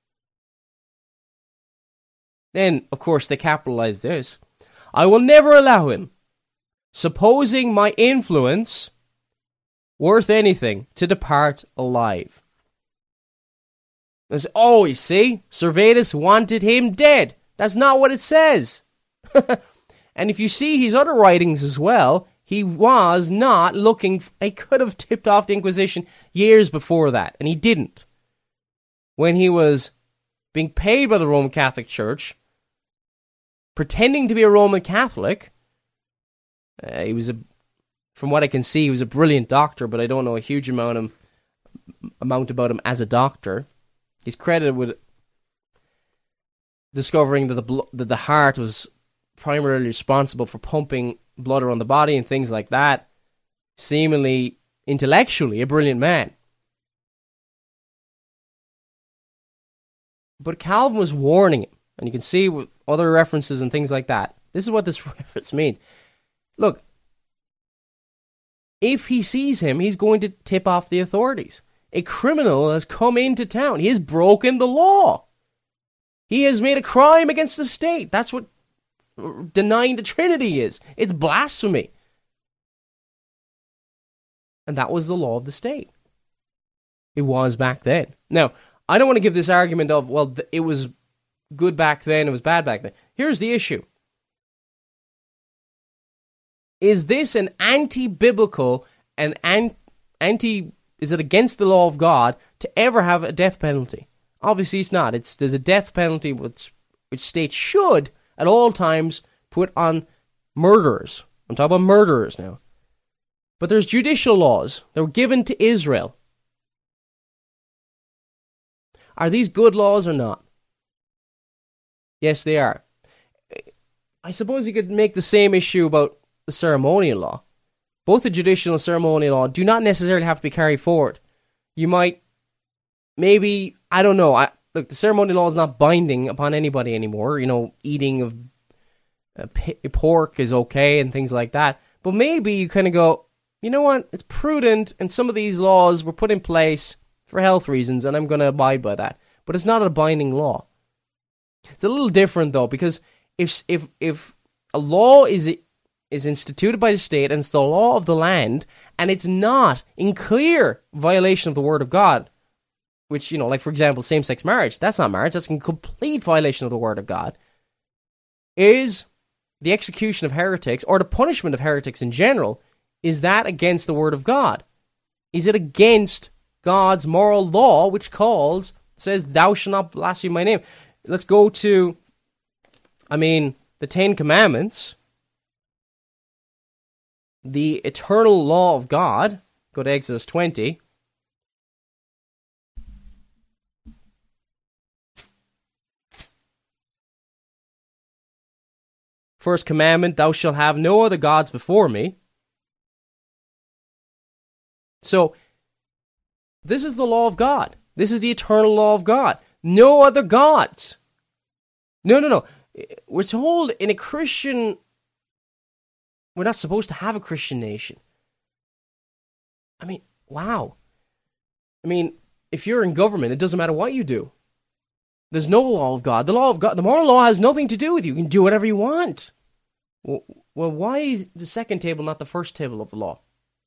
Then, of course, they capitalized this. I will never allow him, supposing my influence worth anything, to depart alive. Oh, you see, Servetus wanted him dead. That's not what it says. And if you see his other writings as well, he was not looking. He could have tipped off the Inquisition years before that, and he didn't. When he was being paid by the Roman Catholic Church, pretending to be a Roman Catholic, from what I can see, he was a brilliant doctor, but I don't know a huge amount about him as a doctor. He's credited with discovering that the heart was primarily responsible for pumping blood around the body and things like that. Seemingly, intellectually, a brilliant man. But Calvin was warning him, and you can see with other references and things like that. This is what this reference means. Look, if he sees him, he's going to tip off the authorities. A criminal has come into town. He has broken the law. He has made a crime against the state. That's what denying the Trinity is. It's blasphemy. And that was the law of the state. It was back then. Now, I don't want to give this argument of, well, it was good back then, it was bad back then. Here's the issue. Is this an anti-biblical and is it against the law of God to ever have a death penalty? Obviously it's not. There's a death penalty which states should at all times put on murderers. I'm talking about murderers now. But there's judicial laws that were given to Israel. Are these good laws or not? Yes, they are. I suppose you could make the same issue about the ceremonial law. Both the judicial and ceremonial law do not necessarily have to be carried forward. You might, maybe, I don't know. Look, the ceremonial law is not binding upon anybody anymore. You know, eating of pork is okay and things like that. But maybe you kind of go, you know what, it's prudent, and some of these laws were put in place for health reasons, and I'm going to abide by that. But it's not a binding law. It's a little different, though, because if a law is instituted by the state, and it's the law of the land, and it's not in clear violation of the word of God, which, you know, like, for example, same-sex marriage, that's not marriage, that's in complete violation of the word of God, is the execution of heretics, or the punishment of heretics in general, is that against the word of God? Is it against God's moral law, which says, thou shalt not blaspheme my name? Let's go to, the Ten Commandments, the eternal law of God. Go to Exodus 20. First commandment, thou shalt have no other gods before me. So, this is the law of God. This is the eternal law of God. No other gods. No. We're told in a Christian, we're not supposed to have a Christian nation. Wow. If you're in government, it doesn't matter what you do. There's no law of God. The law of God, the moral law has nothing to do with you. You can do whatever you want. Well, why is the second table not the first table of the law?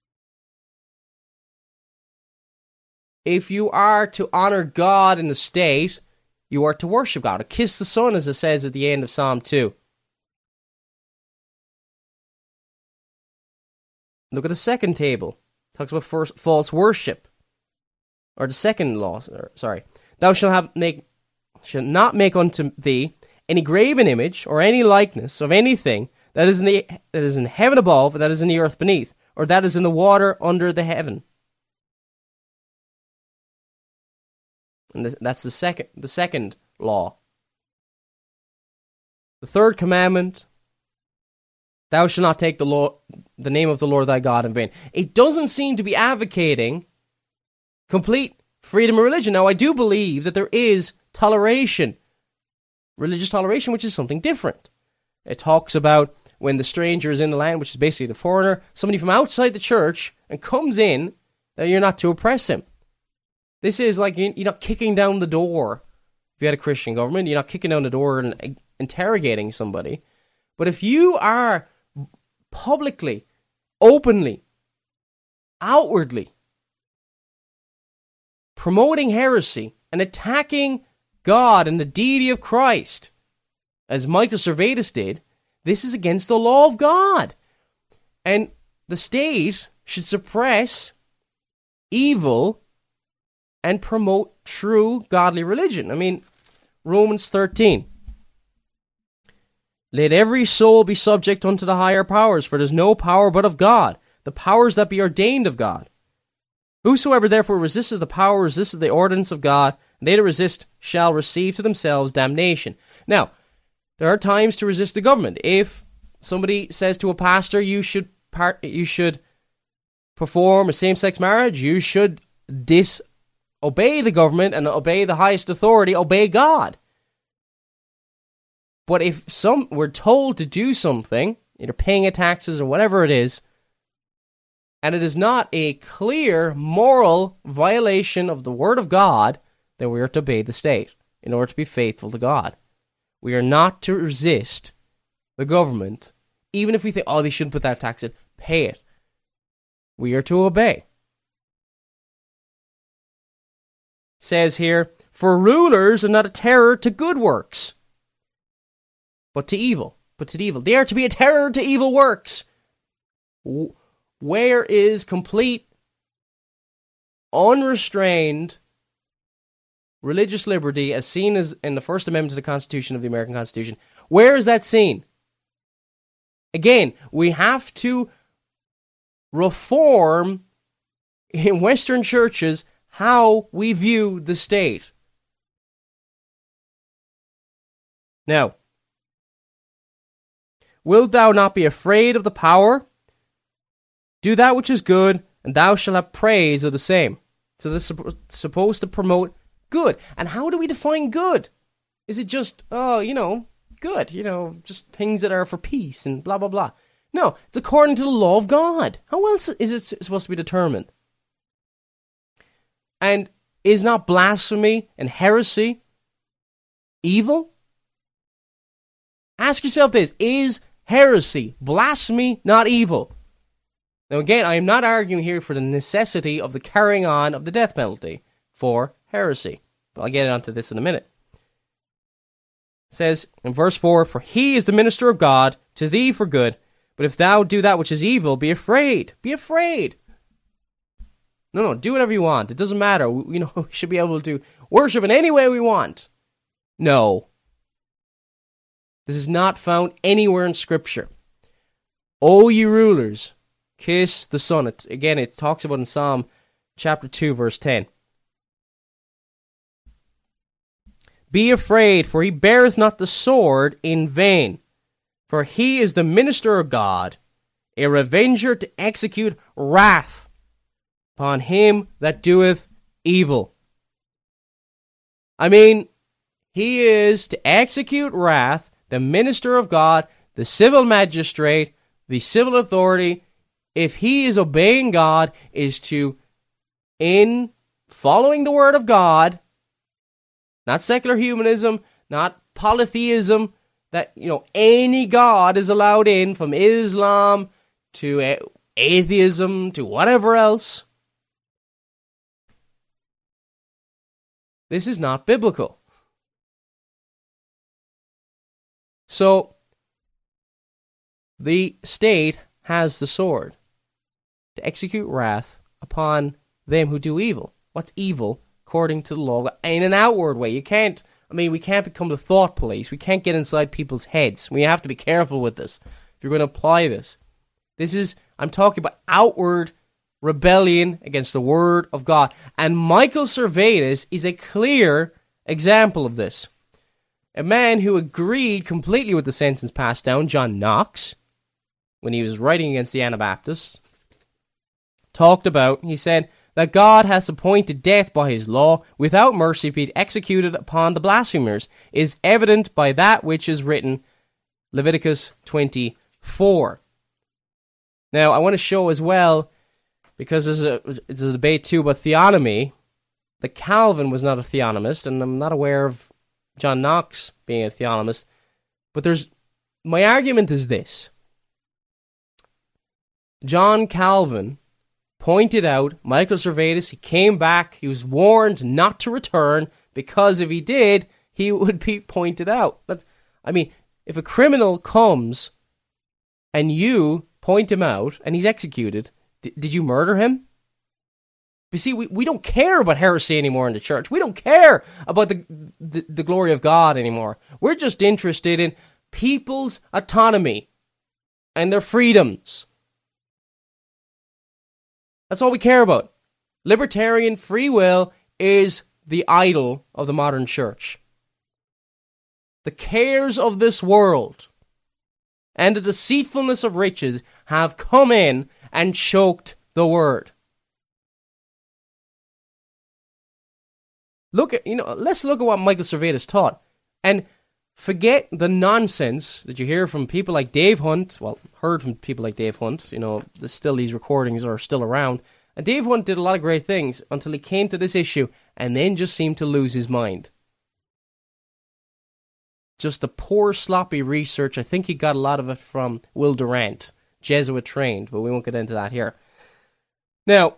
If you are to honor God in the state, you are to worship God, or kiss the Son, as it says at the end of Psalm 2. Look at the second table. It talks about false worship. Or the second law, Thou shalt not make unto thee any graven image, or any likeness of anything that is in heaven above, that is in the earth beneath, or that is in the water under the heaven. And that's the second law. The third commandment, thou shalt not take the name of the Lord thy God in vain. It doesn't seem to be advocating complete freedom of religion. Now, I do believe that there is toleration, religious toleration, which is something different. It talks about when the stranger is in the land, which is basically the foreigner, somebody from outside the church, and comes in, that you're not to oppress him. This is like you're not kicking down the door. If you had a Christian government, you're not kicking down the door and interrogating somebody. But if you are publicly, openly, outwardly promoting heresy and attacking God and the deity of Christ, as Michael Servetus did, this is against the law of God. And the state should suppress evil and promote true godly religion. I mean, Romans 13. Let every soul be subject unto the higher powers, for there is no power but of God, the powers that be ordained of God. Whosoever therefore resists the power, resists the ordinance of God, and they that resist shall receive to themselves damnation. Now, there are times to resist the government. If somebody says to a pastor, you should perform a same-sex marriage, you should disobey the government and obey the highest authority, obey God. But if we're told to do something, either paying a taxes or whatever it is, and it is not a clear moral violation of the word of God, then we are to obey the state in order to be faithful to God. We are not to resist the government, even if we think, oh, they shouldn't put that tax in. Pay it. We are to obey. Says here, for rulers are not a terror to good works, but to evil. They are to be a terror to evil works. Where is complete, unrestrained religious liberty as seen as in the First Amendment to the Constitution of the American Constitution? Where is that seen? Again, we have to reform in Western churches how we view the state. Now, wilt thou not be afraid of the power? Do that which is good, and thou shalt have praise of the same. So this is supposed to promote good. And how do we define good? Is it just, good, just things that are for peace and blah, blah, blah. No, it's according to the law of God. How else is it supposed to be determined? And is not blasphemy and heresy evil? Ask yourself this, is heresy, blasphemy, not evil? Now again, I am not arguing here for the necessity of the carrying on of the death penalty for heresy. But I'll get onto this in a minute. It says in verse 4, for he is the minister of God to thee for good, but if thou do that which is evil, be afraid. Be afraid. No, do whatever you want. It doesn't matter. We should be able to worship in any way we want. No. This is not found anywhere in Scripture. O ye rulers, kiss the Son. It talks about in Psalm chapter 2, verse 10. Be afraid, for he beareth not the sword in vain. For he is the minister of God, a revenger to execute wrath upon him that doeth evil. I mean, he is to execute wrath, the minister of God, the civil magistrate, the civil authority. If he is obeying God, is to, in following the word of God, not secular humanism, not polytheism, that, any God is allowed in, from Islam to atheism to whatever else. This is not biblical. So, the state has the sword to execute wrath upon them who do evil. What's evil? According to the law, in an outward way. We can't become the thought police. We can't get inside people's heads. We have to be careful with this. If you're going to apply this. I'm talking about outward rebellion against the word of God. And Michael Servetus is a clear example of this. A man who agreed completely with the sentence passed down, John Knox, when he was writing against the Anabaptists, he said, that God hath appointed death by his law, without mercy be executed upon the blasphemers, is evident by that which is written, Leviticus 24. Now, I want to show as well because it's a debate too about theonomy, that Calvin was not a theonomist, and I'm not aware of John Knox being a theonomist, but my argument is this. John Calvin pointed out Michael Servetus. He came back. He was warned not to return, because if he did, he would be pointed out. If a criminal comes and you point him out and he's executed, did you murder him? You see, we don't care about heresy anymore in the church. We don't care about the glory of God anymore. We're just interested in people's autonomy and their freedoms. That's all we care about. Libertarian free will is the idol of the modern church. The cares of this world and the deceitfulness of riches have come in and choked the word. Let's look at what Michael Servetus taught, and forget the nonsense that you hear from people like Dave Hunt. Well, heard from people like Dave Hunt. These recordings are still around. And Dave Hunt did a lot of great things until he came to this issue and then just seemed to lose his mind. Just the poor, sloppy research. I think he got a lot of it from Will Durant, Jesuit trained, but we won't get into that here. Now,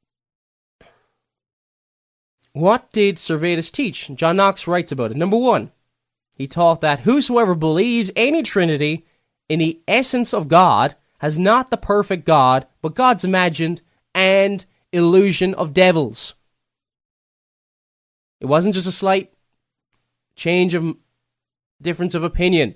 what did Servetus teach? John Knox writes about it. Number one, he taught that whosoever believes any Trinity in the essence of God has not the perfect God, but God's imagined and illusion of devils. It wasn't just a slight difference of opinion.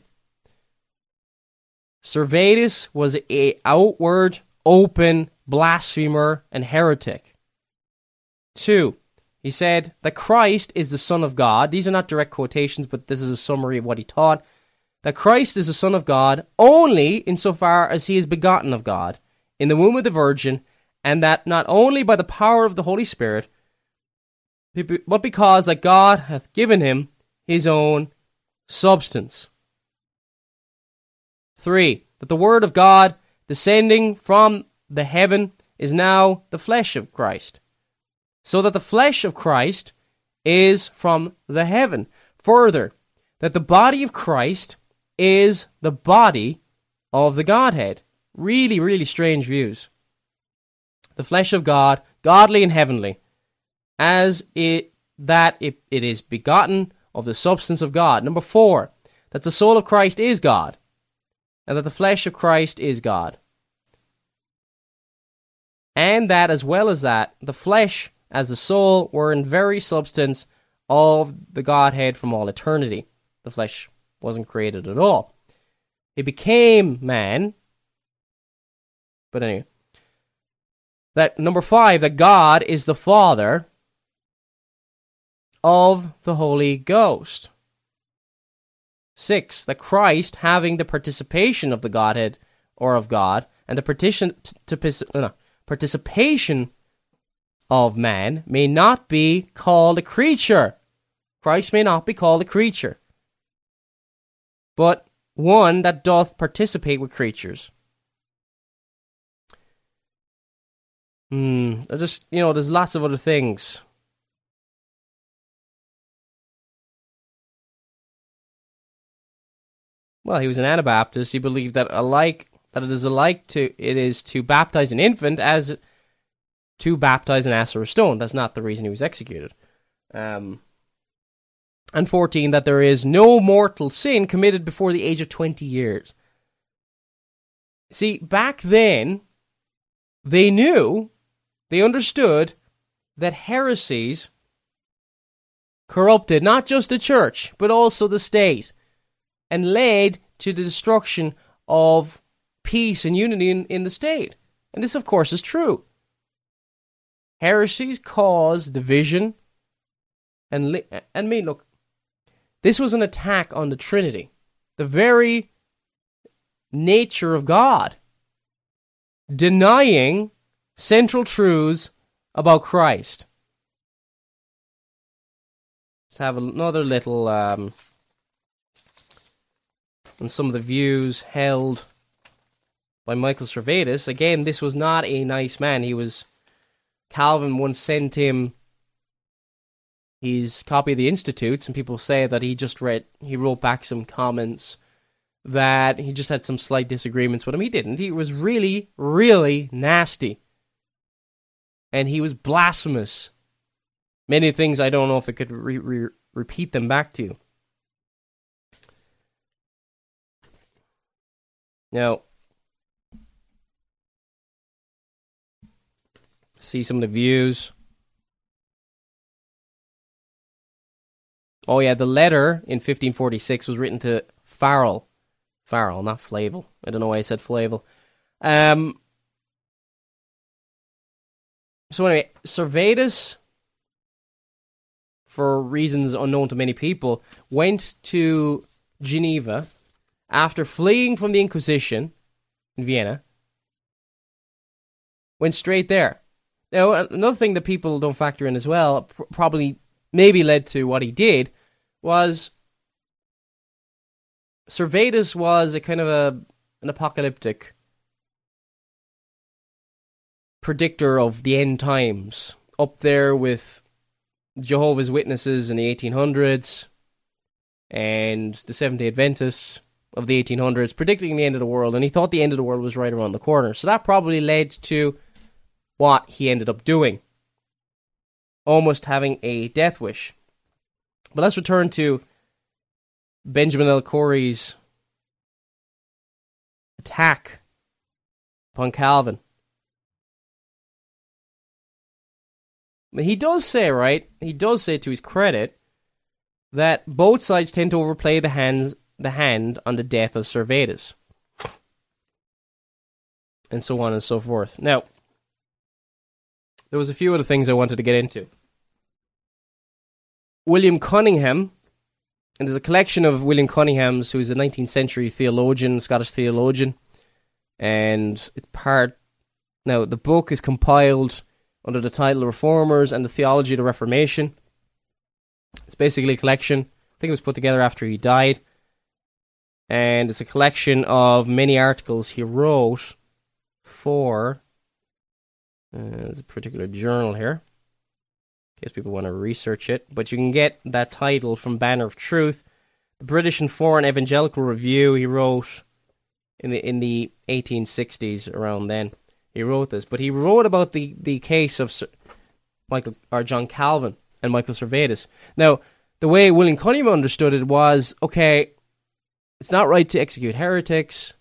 Servetus was an outward, open blasphemer and heretic. 2, he said that Christ is the Son of God. These are not direct quotations, but this is a summary of what he taught. That Christ is the Son of God only insofar as he is begotten of God in the womb of the Virgin, and that not only by the power of the Holy Spirit, but because that God hath given him his own substance. 3, that the Word of God descending from the heaven is now the flesh of Christ, so that the flesh of Christ is from the heaven. Further, that the body of Christ is the body of the Godhead. Really, really strange views. The flesh of God, godly and heavenly, as it is begotten of the substance of God. Number 4, that the soul of Christ is God, and that the flesh of Christ is God. And that, as well as that, the flesh as the soul were in very substance of the Godhead from all eternity. The flesh wasn't created at all. It became man. But anyway. That number 5, that God is the Father of the Holy Ghost. 6, that Christ, having the participation of the Godhead or of God, and the participation of man, may not be called a creature. Christ may not be called a creature, but one that doth participate with creatures. There's lots of other things. Well, he was an Anabaptist. He believed that it is to baptize an infant as to baptize an ass or a stone. That's not the reason he was executed. And 14, that there is no mortal sin committed before the age of 20 years. See, back then, they understood that heresies corrupted not just the church, but also the state, and led to the destruction of peace and unity in the state. And this, of course, is true. Heresies cause division, look, this was an attack on the Trinity, the very nature of God, denying central truths about Christ. Let's have another little on some of the views held by Michael Servetus. Again, this was not a nice man. He was Calvin once sent him his copy of the Institutes, and people say that he wrote back some comments that he just had some slight disagreements with him. He didn't. He was really, really nasty. And he was blasphemous. Many things I don't know if I could repeat them back to you. Now, see some of the views. Oh yeah, the letter in 1546 was written to Farel. Farel, not Flavel. I don't know why I said Flavel. So anyway, Servetus, for reasons unknown to many people, went to Geneva after fleeing from the Inquisition in Vienna. Went straight there. Now, another thing that people don't factor in as well, probably maybe led to what he did, was Servetus was a kind of an apocalyptic predictor of the end times, up there with Jehovah's Witnesses in the 1800s and the Seventh-day Adventists of the 1800s, predicting the end of the world, and he thought the end of the world was right around the corner. So that probably led to what he ended up doing, almost having a death wish. But let's return to Benjamin L. Corey's attack upon Calvin. He does say, right, he does say to his credit, that both sides tend to overplay the hand on the death of Servetus. And so on and so forth. Now, there was a few other things I wanted to get into. William Cunningham, and there's a collection of William Cunninghams, who's a 19th century theologian, Scottish theologian, and it's part... Now, the book is compiled under the title Reformers and the Theology of the Reformation. It's basically a collection. I think it was put together after he died. And it's a collection of many articles he wrote for... there's a particular journal here, in case people want to research it. But you can get that title from Banner of Truth. The British and Foreign Evangelical Review, he wrote in the 1860s, around then. He wrote this, but he wrote about the case of John Calvin and Michael Servetus. Now, the way William Cunningham understood it was, okay, it's not right to execute heretics,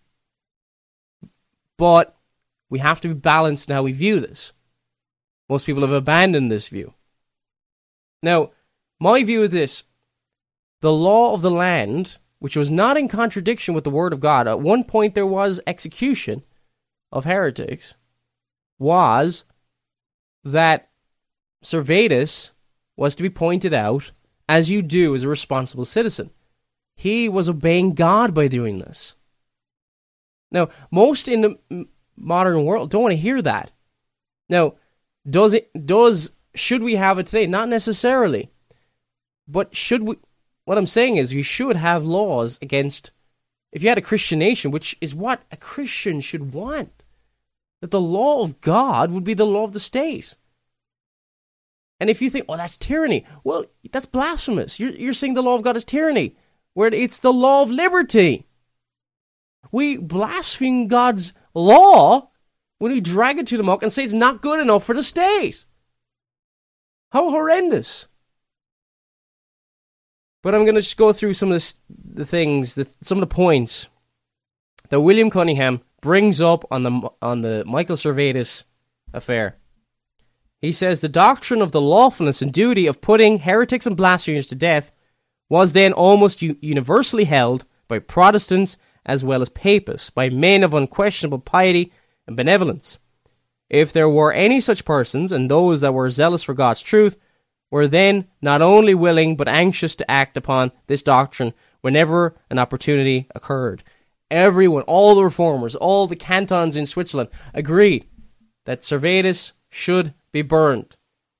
but we have to be balanced in how we view this. Most people have abandoned this view. Now, my view of this, the law of the land, which was not in contradiction with the word of God, at one point there was execution of heretics, was that Servetus was to be pointed out as you do as a responsible citizen. He was obeying God by doing this. Now, most in the modern world don't want to hear that. Now, should we have it today? Not necessarily. But should we? What I'm saying is, you should have laws against, if you had a Christian nation, which is what a Christian should want, that the law of God would be the law of the state. And if you think, oh, that's tyranny, well, that's blasphemous. You're saying the law of God is tyranny, where it's the law of liberty. We blaspheme God's law when we drag it to the muck and say it's not good enough for the state. How horrendous. But I'm going to just go through some of some of the points that William Cunningham brings up on the Michael Servetus affair. He says the doctrine of the lawfulness and duty of putting heretics and blasphemers to death was then almost universally held by Protestants as well as Papists, by men of unquestionable piety and benevolence. If there were any such persons, and those that were zealous for God's truth, were then not only willing but anxious to act upon this doctrine whenever an opportunity occurred. Everyone, all the reformers, all the cantons in Switzerland agreed that Servetus should be burned.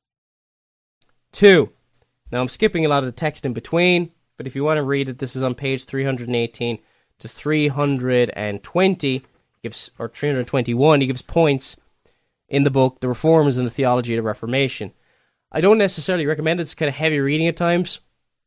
2. Now I'm skipping a lot of the text in between, but if you want to read it, this is on page 318 to 320, or 321. He gives points in the book, The Reformers and the Theology of the Reformation. I don't necessarily recommend it. It's kind of heavy reading at times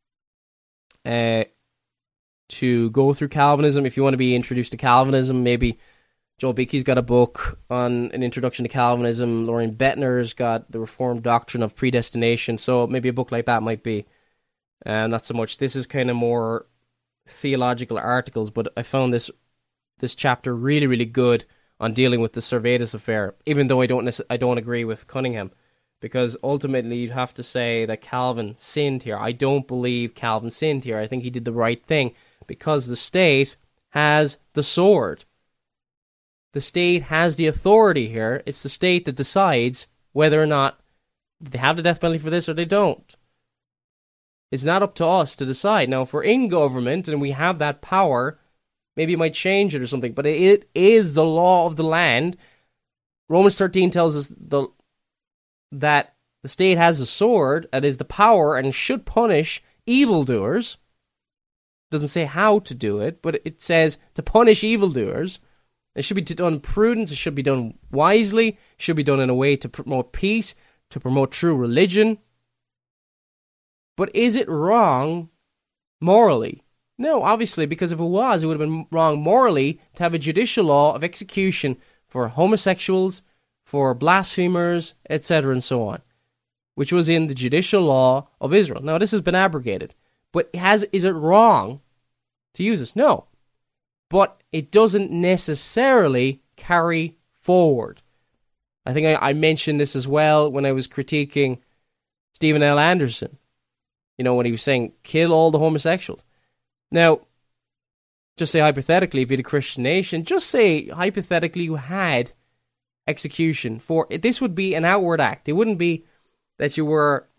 to go through Calvinism. If you want to be introduced to Calvinism, maybe Joel Beake's got a book on an introduction to Calvinism. Loren Bettner's got The Reformed Doctrine of Predestination. So maybe a book like that might be not so much. This is kind of more theological articles, but I found this chapter really, really good on dealing with the Servetus affair, even though I don't agree with Cunningham, because ultimately you'd have to say that Calvin sinned here. I don't believe Calvin sinned here. I think he did the right thing because the state has the sword. The state has the authority here. It's the state that decides whether or not they have the death penalty for this or they don't. It's not up to us to decide. Now, if we're in government and we have that power, maybe it might change it or something, but it is the law of the land. Romans 13 tells us that the state has a sword, that is the power, and should punish evildoers. It doesn't say how to do it, but it says to punish evildoers. It should be done in prudence, it should be done wisely, it should be done in a way to promote peace, to promote true religion. But is it wrong morally? No, obviously, because if it was, it would have been wrong morally to have a judicial law of execution for homosexuals, for blasphemers, etc., and so on, which was in the judicial law of Israel. Now, this has been abrogated, but is it wrong to use this? No. But it doesn't necessarily carry forward. I think I mentioned this as well when I was critiquing Stephen L. Anderson. You know, when he was saying, kill all the homosexuals. Now, just say hypothetically, if you had a Christian nation, just say hypothetically you had execution for it. This would be an outward act. It wouldn't be that you were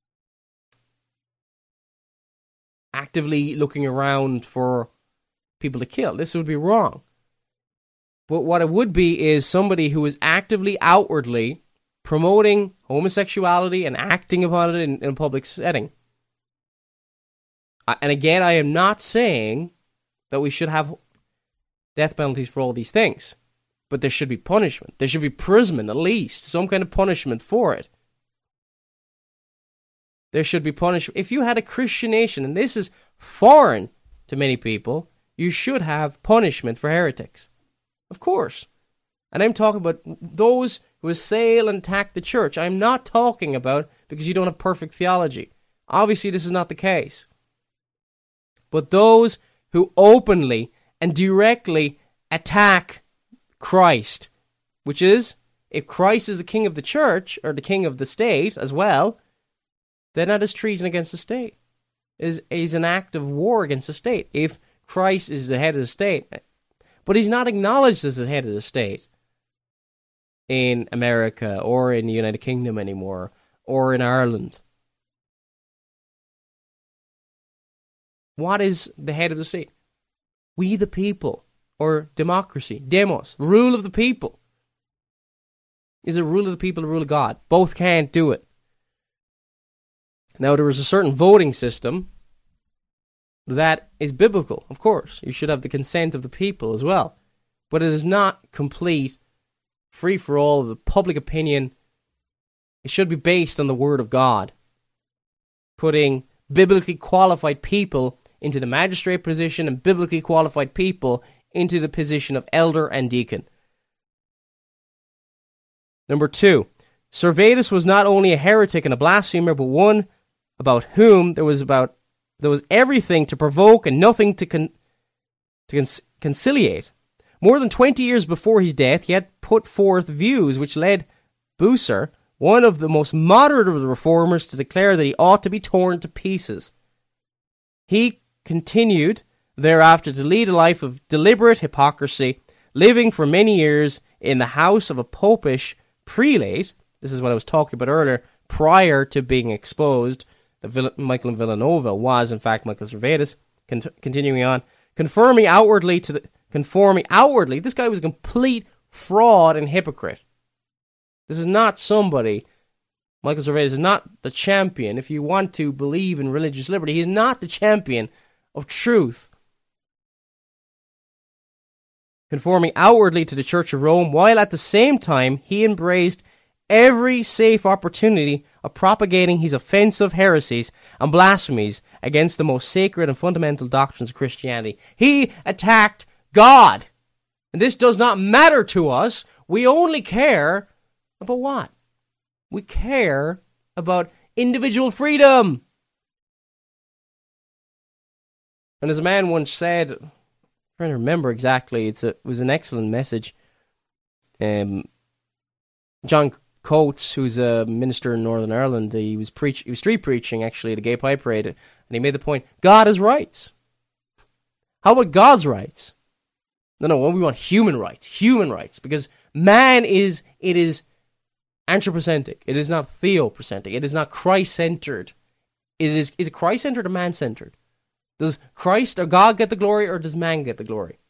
actively looking around for people to kill. This would be wrong. But what it would be is somebody who is actively, outwardly promoting homosexuality and acting upon it in a public setting. And again, I am not saying that we should have death penalties for all these things. But there should be punishment. There should be imprisonment, at least. Some kind of punishment for it. There should be punishment. If you had a Christian nation, and this is foreign to many people, you should have punishment for heretics. Of course. And I'm talking about those who assail and attack the church. I'm not talking about because you don't have perfect theology. Obviously, this is not the case. But those who openly and directly attack Christ, which is, if Christ is the king of the church, or the king of the state as well, then that is treason against the state. Is an act of war against the state. If Christ is the head of the state, but he's not acknowledged as the head of the state in America, or in the United Kingdom anymore, or in Ireland. What is the head of the state? We the people, or democracy, demos, rule of the people. Is it rule of the people or rule of God? Both can't do it. Now, there is a certain voting system that is biblical, of course. You should have the consent of the people as well. But it is not complete, free for all of the public opinion. It should be based on the Word of God, putting biblically qualified people into the magistrate position and biblically qualified people into the position of elder and deacon. Number 2, Servetus was not only a heretic and a blasphemer, but one about whom there was everything to provoke and nothing to conciliate. More than 20 years before his death, he had put forth views which led Bucer, one of the most moderate of the reformers, to declare that he ought to be torn to pieces. He continued thereafter to lead a life of deliberate hypocrisy, living for many years in the house of a popish prelate. This is what I was talking about earlier, prior to being exposed. Michael Villanova was, in fact, Michael Servetus. Continuing on, conforming outwardly, this guy was a complete fraud and hypocrite. This is not somebody, Michael Servetus is not the champion. If you want to believe in religious liberty, he's not the champion of truth. conforming outwardly to the Church of Rome, while at the same time he embraced every safe opportunity of propagating his offensive heresies and blasphemies against the most sacred and fundamental doctrines of Christianity. He attacked God. And this does not matter to us. We only care about what? We care about individual freedom. And as a man once said, I'm trying to remember exactly, it was an excellent message. John Coates, who's a minister in Northern Ireland, he was street preaching actually at a gay pride parade, and he made the point: God has rights. How about God's rights? No, we want human rights, because man is anthropocentric. It is not theocentric. It is not Christ-centered. Is it Christ-centered or man-centered? Does Christ or God get the glory, or does man get the glory?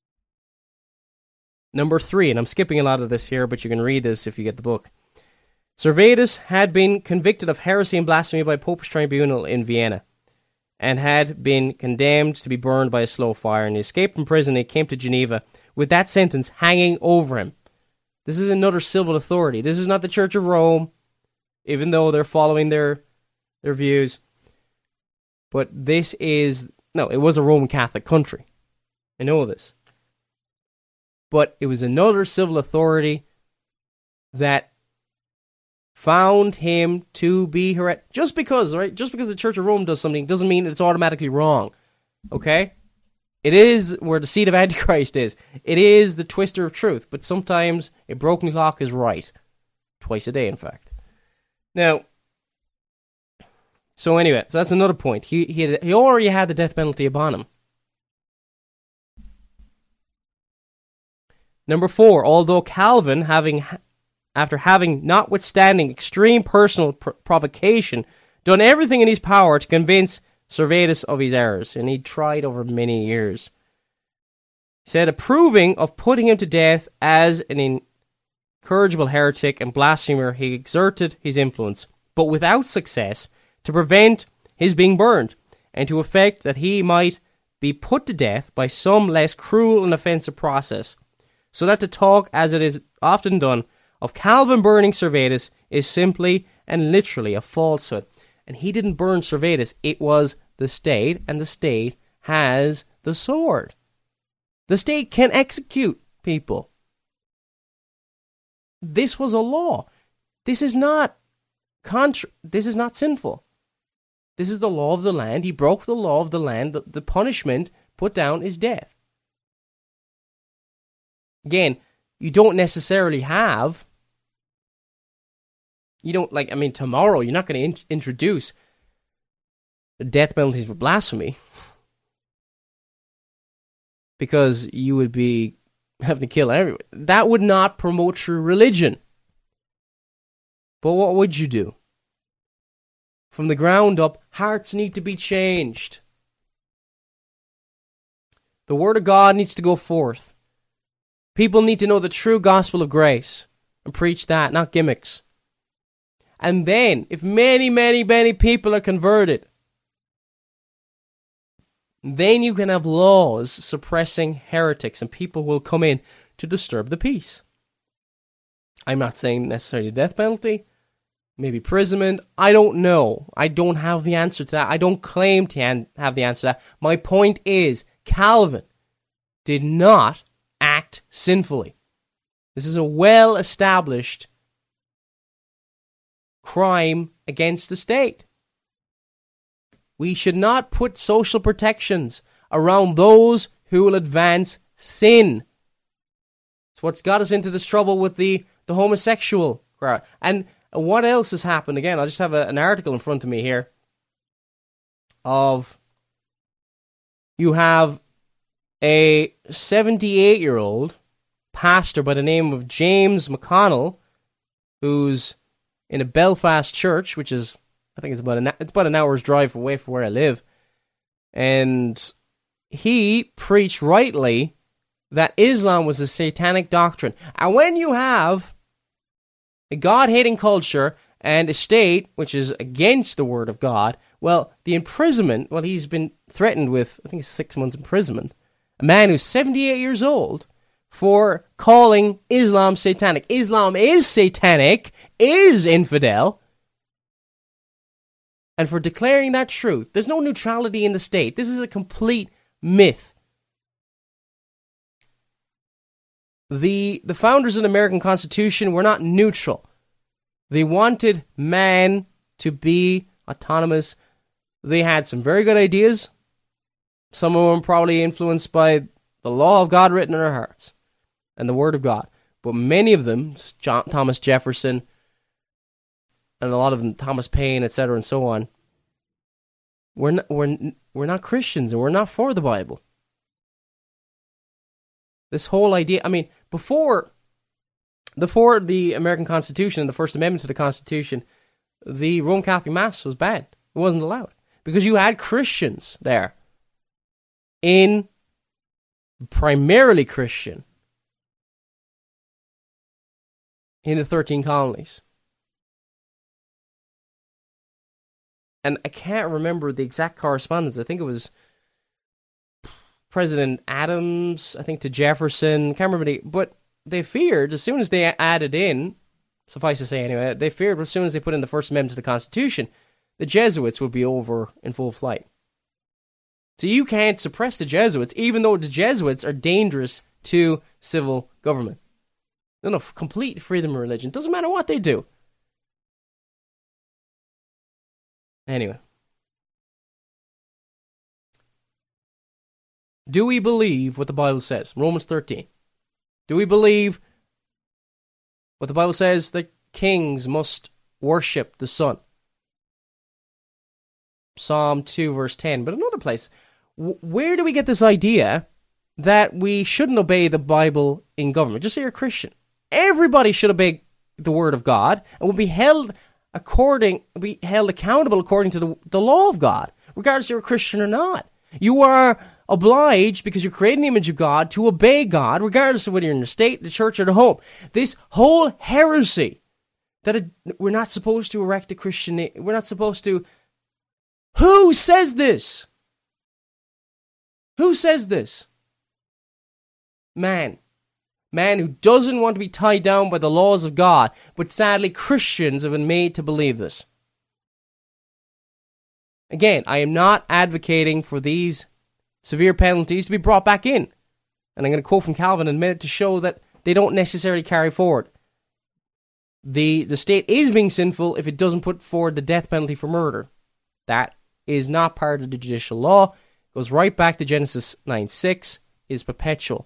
Number 3, and I'm skipping a lot of this here, but you can read this if you get the book. Servetus had been convicted of heresy and blasphemy by Popish tribunal in Vienna, and had been condemned to be burned by a slow fire, and he escaped from prison. He came to Geneva with that sentence hanging over him. This is another civil authority. This is not the Church of Rome, even though they're following their views. But it was a Roman Catholic country. I know this. But it was another civil authority that found him to be heretical. Just because the Church of Rome does something doesn't mean it's automatically wrong. Okay? It is where the seat of Antichrist is. It is the twister of truth. But sometimes a broken clock is right. Twice a day, in fact. Now, so that's another point. He already had the death penalty upon him. Number 4, although Calvin, after having, notwithstanding extreme personal provocation, done everything in his power to convince Servetus of his errors, and he tried over many years, he said, approving of putting him to death as an incorrigible heretic and blasphemer, he exerted his influence, but without success, to prevent his being burned, and to effect that he might be put to death by some less cruel and offensive process, so that to talk, as it is often done, of Calvin burning Servetus is simply and literally a falsehood. And he didn't burn Servetus, it was the state, and the state has the sword. The state can execute people. This was a law. This is not sinful. This is the law of the land. He broke the law of the land. The punishment put down is death. Again, you don't necessarily have... tomorrow you're not going to introduce the death penalties for blasphemy, because you would be having to kill everyone. That would not promote true religion. But what would you do? From the ground up, hearts need to be changed. The Word of God needs to go forth. People need to know the true gospel of grace and preach that, not gimmicks. And then, if many, many, many people are converted, then you can have laws suppressing heretics, and people will come in to disturb the peace. I'm not saying necessarily death penalty, maybe imprisonment. I don't know. I don't have the answer to that. I don't claim to have the answer to that. My point is, Calvin did not act sinfully. This is a well-established crime against the state. We should not put social protections around those who will advance sin. It's what's got us into this trouble with the homosexual crowd. And what else has happened? Again, I just have an article in front of me here you have a 78-year-old pastor by the name of James McConnell, who's in a Belfast church, which is, I think it's about an hour's drive away from where I live. And he preached rightly that Islam was a satanic doctrine. And when you have a God-hating culture and a state which is against the word of God, well, the imprisonment, he's been threatened with, I think it's 6 months imprisonment. A man who's 78 years old for calling Islam satanic. Islam is satanic, is infidel, and for declaring that truth. There's no neutrality in the state. This is a complete myth. The founders of the American Constitution were not neutral. They wanted man to be autonomous. They had some very good ideas. Some of them probably influenced by the law of God written in our hearts and the Word of God. But many of them, Thomas Jefferson, and a lot of them, Thomas Paine, etc., and so on, we're not Christians, and we're not for the Bible. This whole idea, I mean, before the American Constitution and the First Amendment to the Constitution, the Roman Catholic Mass was banned. It wasn't allowed. Because you had Christians there. Primarily Christian. In the 13 colonies. And I can't remember the exact correspondence. I think it was President Adams, I think, to Jefferson. Can't remember but they feared, as soon as they added in, suffice to say anyway, they feared as soon as they put in the First Amendment to the Constitution, the Jesuits would be over in full flight. So you can't suppress the Jesuits, even though the Jesuits are dangerous to civil government. They're no complete freedom of religion. Doesn't matter what they do. Anyway. Do we believe what the Bible says? Romans 13. Do we believe what the Bible says that kings must worship the Son? Psalm 2 verse 10. But another place. Where do we get this idea that we shouldn't obey the Bible in government? Just say you're a Christian. Everybody should obey the Word of God and will be held accountable according to the law of God, regardless if you're a Christian or not. You are obliged, because you're created in the image of God, to obey God, regardless of whether you're in the state, the church, or the home. This whole heresy that we're not supposed to erect a Christian, we're not supposed to. Who says this? Who says this? Man who doesn't want to be tied down by the laws of God, but sadly Christians have been made to believe this. Again, I am not advocating for these severe penalties to be brought back in. And I'm going to quote from Calvin in a minute to show that they don't necessarily carry forward. The state is being sinful if it doesn't put forward the death penalty for murder. That is not part of the judicial law. It goes right back to Genesis 9:6, is perpetual.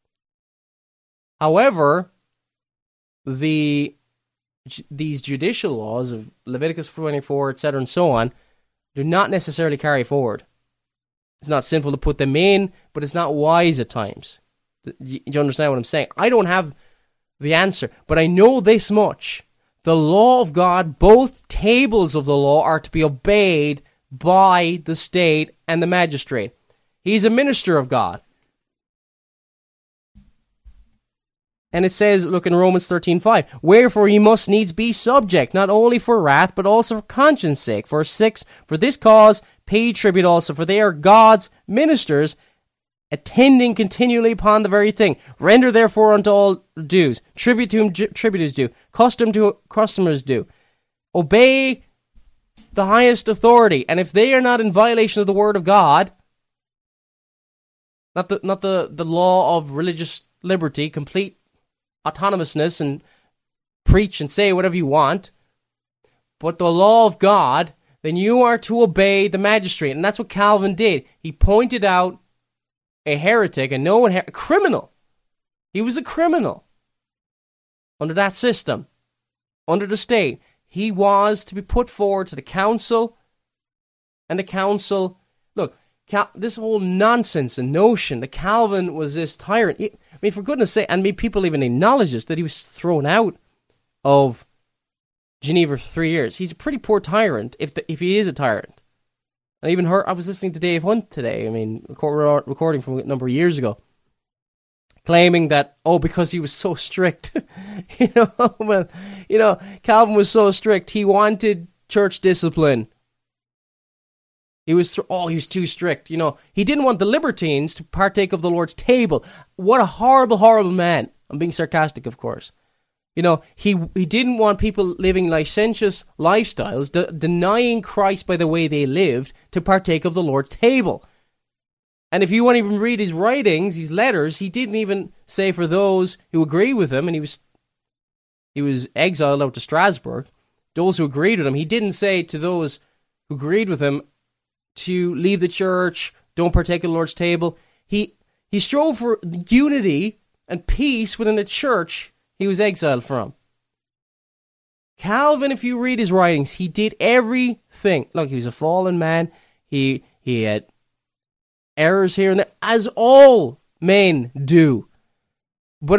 However, these judicial laws of Leviticus 24, etc., and so on, do not necessarily carry forward. It's not sinful to put them in, but it's not wise at times. Do you understand what I'm saying? I don't have the answer, but I know this much. The law of God, both tables of the law, are to be obeyed by the state and the magistrate. He's a minister of God. And it says, look in Romans 13:5, wherefore he must needs be subject, not only for wrath, but also for conscience sake. Verse 6, for this cause pay tribute also, for they are God's ministers, attending continually upon the very thing. Render therefore unto all dues, tribute to whom tribute is due, custom to customers due. Obey the highest authority, and if they are not in violation of the word of God, not the law of religious liberty, complete autonomousness, and preach and say whatever you want, but the law of God, then you are to obey the magistrate. And that's what Calvin did. He pointed out a heretic, a criminal. He was a criminal under that system, under the state. He was to be put forward to the council, and the council, look, this whole nonsense and notion that Calvin was this tyrant. I mean, for goodness sake, and people even acknowledge this, that he was thrown out of Geneva for 3 years. He's a pretty poor tyrant, if he is a tyrant. I even heard, I was listening to Dave Hunt today, recording from a number of years ago, claiming that, because he was so strict, Calvin was so strict, he wanted church discipline. He was too strict. He didn't want the libertines to partake of the Lord's table. What a horrible, horrible man. I'm being sarcastic, of course. He didn't want people living licentious lifestyles, denying Christ by the way they lived, to partake of the Lord's table. And if you want to even read his writings, his letters, he didn't even say for those who agree with him, and he was exiled out to Strasbourg, those who agreed with him, he didn't say to those who agreed with him to leave the church, don't partake of the Lord's table. He strove for unity and peace within the church he was exiled from. Calvin, if you read his writings, he did everything. Look, he was a fallen man. He had errors here and there, as all men do. But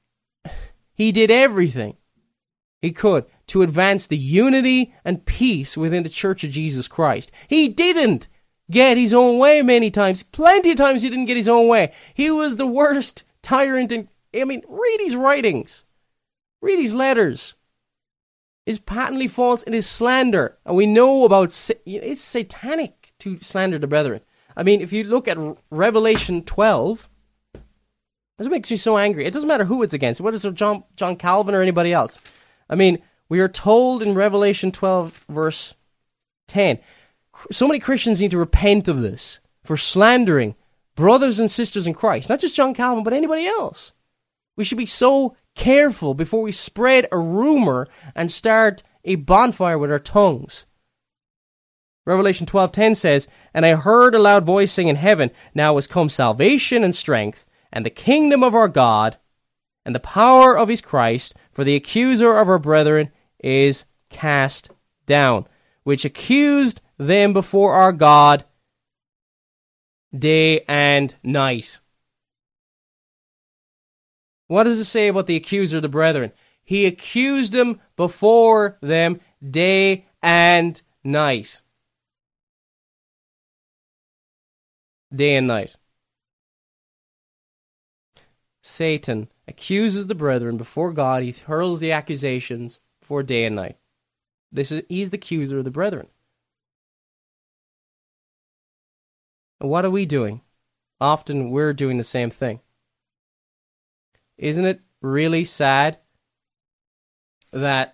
he did everything he could to advance the unity and peace within the Church of Jesus Christ. He didn't get his own way many times. Plenty of times he didn't get his own way. He was the worst tyrant. Read his writings. Read his letters. It's patently false. It is slander. And we know about it's satanic to slander the brethren. If you look at Revelation 12, this makes me so angry. It doesn't matter who it's against, whether it's John Calvin or anybody else. We are told in Revelation 12, verse 10, so many Christians need to repent of this for slandering brothers and sisters in Christ. Not just John Calvin, but anybody else. We should be so careful before we spread a rumor and start a bonfire with our tongues. Revelation 12:10 says, "And I heard a loud voice saying in heaven, Now is come salvation and strength, and the kingdom of our God, and the power of his Christ, for the accuser of our brethren is cast down, which accused them before our God day and night." What does it say about the accuser of the brethren? He accused them before them day and night. Day and night. Satan accuses the brethren before God. He hurls the accusations for day and night. He's the accuser of the brethren. And what are we doing? Often we're doing the same thing. Isn't it really sad that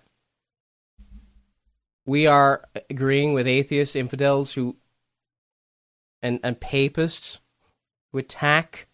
we are agreeing with atheists, infidels, and papists who attack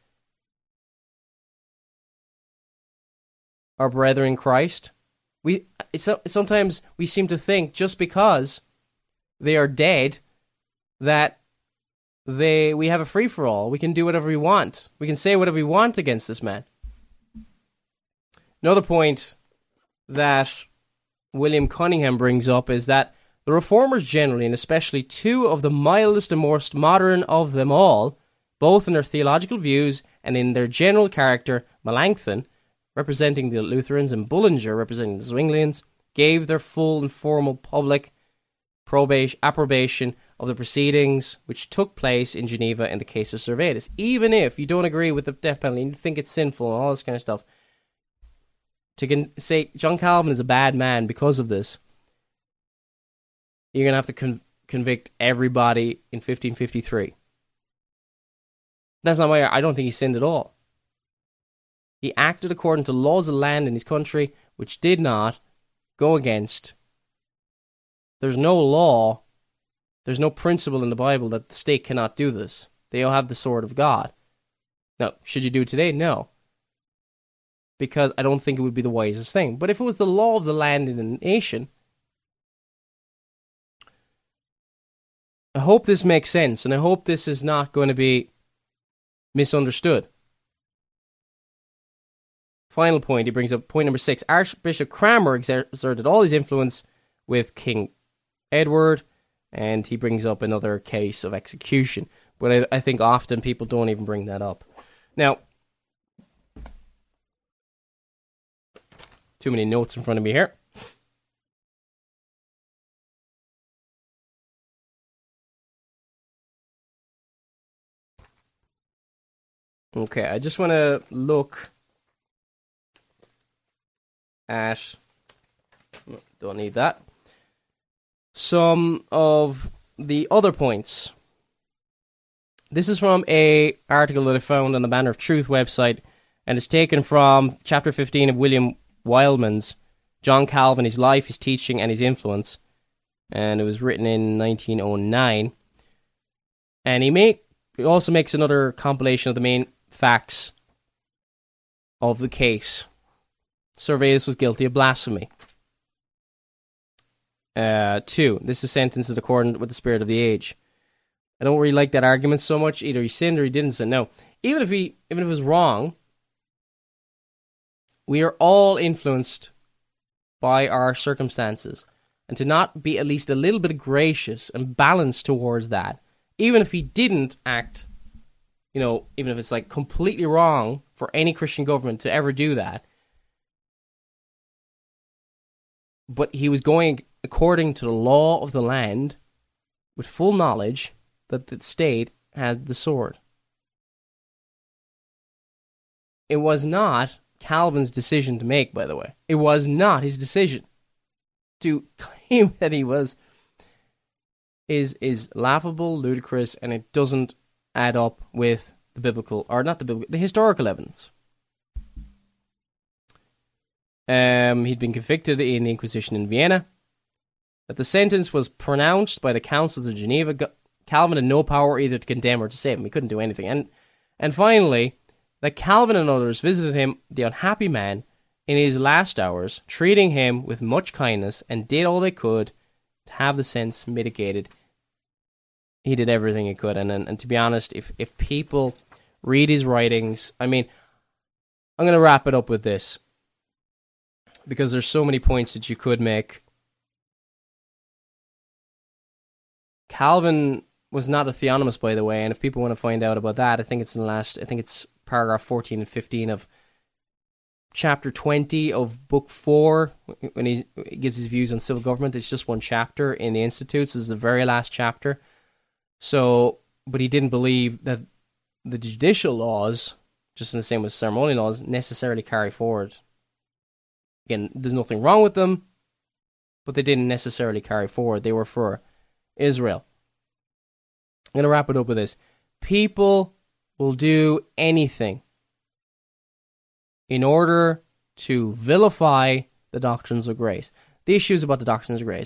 our brethren in Christ? Sometimes we seem to think just because they are dead that we have a free-for-all. We can do whatever we want. We can say whatever we want against this man. Another point that William Cunningham brings up is that the Reformers generally, and especially two of the mildest and most modern of them all, both in their theological views and in their general character, Melanchthon, representing the Lutherans, and Bullinger, representing the Zwinglians, gave their full and formal public approbation of the proceedings which took place in Geneva in the case of Servetus. Even if you don't agree with the death penalty and you think it's sinful and all this kind of stuff, to say John Calvin is a bad man because of this, you're going to have to convict everybody in 1553. That's not why I don't think he sinned at all. He acted according to laws of land in his country, which did not go against. There's no law, there's no principle in the Bible that the state cannot do this. They all have the sword of God. Now, should you do it today? No. Because I don't think it would be the wisest thing. But if it was the law of the land in a nation, I hope this makes sense, and I hope this is not going to be misunderstood. Final point, he brings up point number 6. Archbishop Cranmer exerted all his influence with King Edward, and he brings up another case of execution. But I think often people don't even bring that up. Now, too many notes in front of me here. Okay, I just want to look at, don't need that, some of the other points This is from a article that I found on the Banner of Truth website, and it's taken from chapter 15 of William Wildman's John Calvin, His Life, His Teaching, and His Influence. And it was written in 1909. And he also makes another compilation of the main facts of the case. Servetus was guilty of blasphemy. 2. This is sentenced in accordance with the spirit of the age. I don't really like that argument so much. Either he sinned or he didn't sin. No. Even if it was wrong, we are all influenced by our circumstances. And to not be at least a little bit gracious and balanced towards that, even if he didn't act, even if it's like completely wrong for any Christian government to ever do that, but he was going according to the law of the land with full knowledge that the state had the sword. It was not Calvin's decision to make, by the way. It was not his decision. To claim that he was is laughable, ludicrous, and it doesn't add up with the historical evidence. He'd been convicted in the Inquisition in Vienna. That the sentence was pronounced by the councils of Geneva. Calvin had no power either to condemn or to save him. He couldn't do anything. And finally, that Calvin and others visited him, the unhappy man, in his last hours, treating him with much kindness, and did all they could to have the sentence mitigated. He did everything he could. And to be honest, if people read his writings, I'm going to wrap it up with this, because there's so many points that you could make. Calvin was not a theonomist, by the way, and if people want to find out about that, I think it's paragraph 14 and 15 of chapter 20 of book 4, when he gives his views on civil government. It's just one chapter in the Institutes. This is the very last chapter. So, but he didn't believe that the judicial laws, just in the same with ceremonial laws, necessarily carry forward. Again, there's nothing wrong with them, but they didn't necessarily carry forward. They were for Israel. I'm going to wrap it up with this. People will do anything in order to vilify the doctrines of grace. The issues about the doctrines of grace.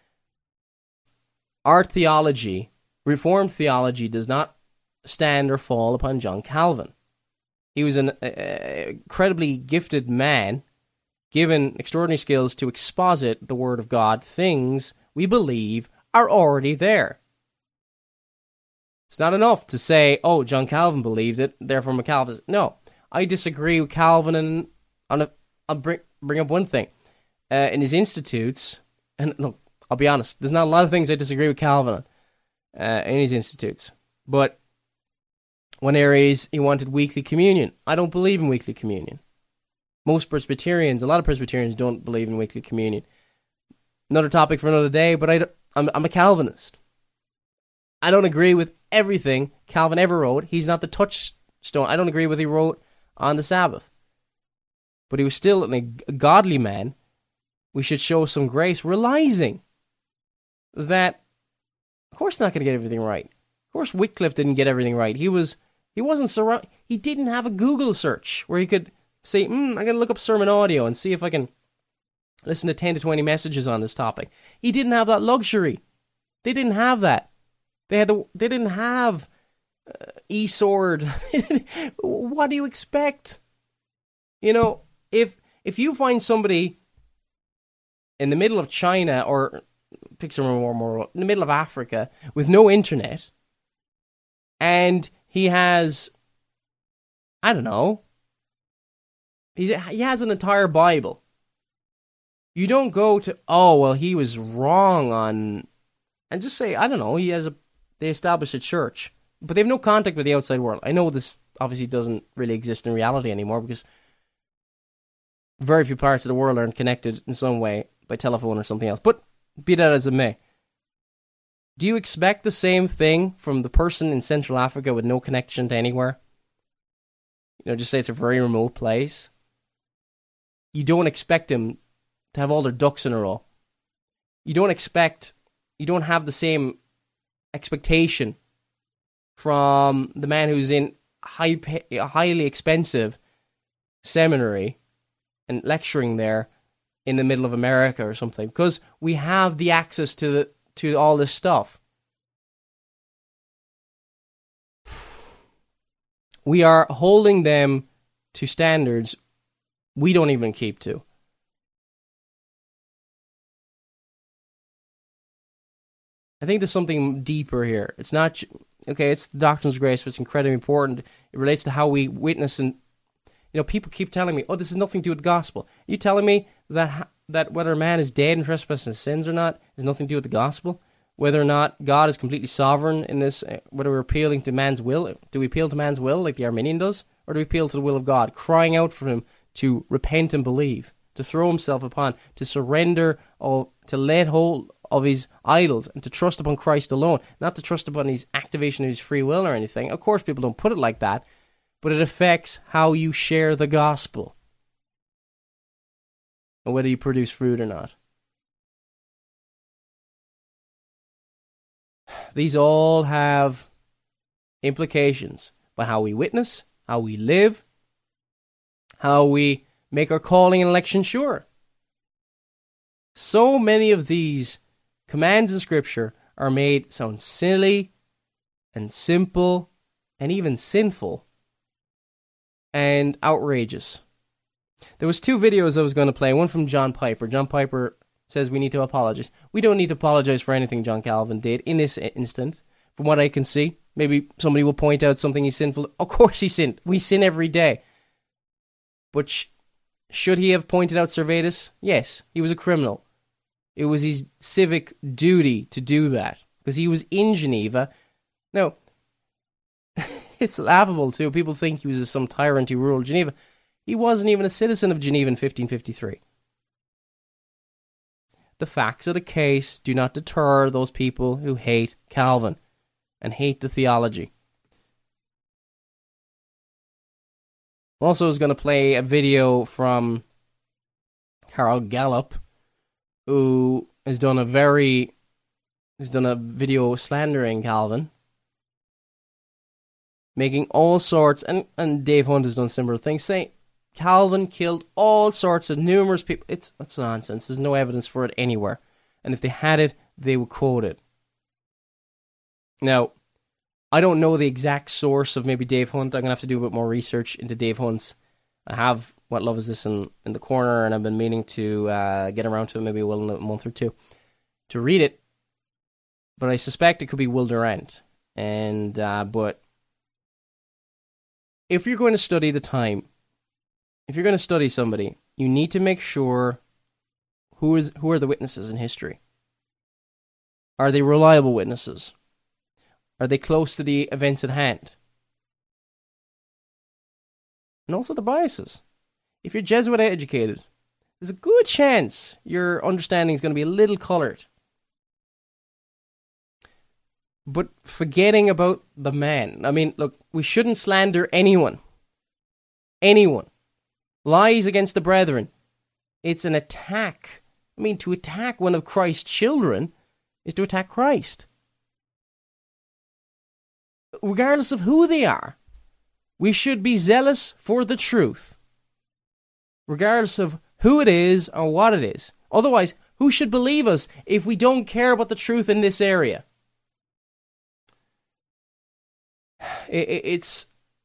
Our theology, Reformed theology, does not stand or fall upon John Calvin. He was an incredibly gifted man, given extraordinary skills to exposit the Word of God, things we believe are already there. It's not enough to say, oh, John Calvin believed it, therefore I'm a Calvinist. No, I disagree with Calvin, and I'll bring up one thing. In his Institutes, and look, I'll be honest, there's not a lot of things I disagree with Calvin on in his Institutes. But one area is he wanted weekly communion. I don't believe in weekly communion. A lot of Presbyterians don't believe in weekly communion. Another topic for another day, but I'm a Calvinist. I don't agree with everything Calvin ever wrote. He's not the touchstone. I don't agree with what he wrote on the Sabbath. But he was still a godly man. We should show some grace, realizing that, of course, they're not going to get everything right. Of course, Wycliffe didn't get everything right. He didn't have a Google search where he could say, I'm going to look up sermon audio and see if I can listen to 10 to 20 messages on this topic. He didn't have that luxury. They didn't have that. They didn't have eSword. What do you expect? If you find somebody in the middle of China, or pick somewhere more in the middle of Africa with no internet, and he has, I don't know, he has an entire Bible. You don't go to, he was wrong on, and just say, I don't know, they established a church, but they have no contact with the outside world. I know this obviously doesn't really exist in reality anymore, because very few parts of the world aren't connected in some way by telephone or something else. But be that as it may, do you expect the same thing from the person in Central Africa with no connection to anywhere? Just say it's a very remote place. You don't expect them to have all their ducks in a row. You don't have the same expectation from the man who's in highly expensive seminary and lecturing there in the middle of America or something, because we have the access to all this stuff. We are holding them to standards we don't even keep to. I think there's something deeper here. It's not, okay, it's the doctrines of grace, but it's incredibly important. It relates to how we witness, and people keep telling me, oh, this has nothing to do with the gospel. Are you telling me that whether a man is dead in trespasses and sins or not has nothing to do with the gospel? Whether or not God is completely sovereign in this, whether we're appealing to man's will. Do we appeal to man's will like the Arminian does? Or do we appeal to the will of God, crying out for him to repent and believe, to throw himself upon, to surrender, or to let hold of his idols, and to trust upon Christ alone, not to trust upon his activation of his free will or anything? Of course, people don't put it like that, but it affects how you share the gospel, and whether you produce fruit or not. These all have implications by how we witness, how we live, how we make our calling and election sure. So many of these commands in Scripture are made sound silly and simple and even sinful and outrageous. There was 2 videos I was going to play, one from John Piper. John Piper says we need to apologize. We don't need to apologize for anything John Calvin did in this instance, from what I can see. Maybe somebody will point out something he's sinful. Of course he sinned. We sin every day. But should he have pointed out Servetus? Yes, he was a criminal. It was his civic duty to do that, because he was in Geneva. Now, it's laughable too. People think he was some tyrant who ruled Geneva. He wasn't even a citizen of Geneva in 1553. The facts of the case do not deter those people who hate Calvin and hate the theology. Also, I was going to play a video from Carl Gallup, who has done a video slandering Calvin, making all sorts, and Dave Hunt has done similar things, saying Calvin killed all sorts of numerous people. That's nonsense. There's no evidence for it anywhere. And if they had it, they would quote it. Now, I don't know the exact source of maybe Dave Hunt. I'm going to have to do a bit more research into Dave Hunt's. I have What Love Is This in the corner, and I've been meaning to get around to it, maybe in a month or two, to read it. But I suspect it could be Will Durant. But if you're going to study the time, if you're going to study somebody, you need to make sure who are the witnesses in history. Are they reliable witnesses? Are they close to the events at hand? And also the biases. If you're Jesuit educated, there's a good chance your understanding is going to be a little coloured. But forgetting about the man. I mean, look, we shouldn't slander anyone. Anyone. Lies against the brethren. It's an attack. I mean, to attack one of Christ's children is to attack Christ. Regardless of who they are, we should be zealous for the truth. Regardless of who it is or what it is. Otherwise, who should believe us if we don't care about the truth in this area? It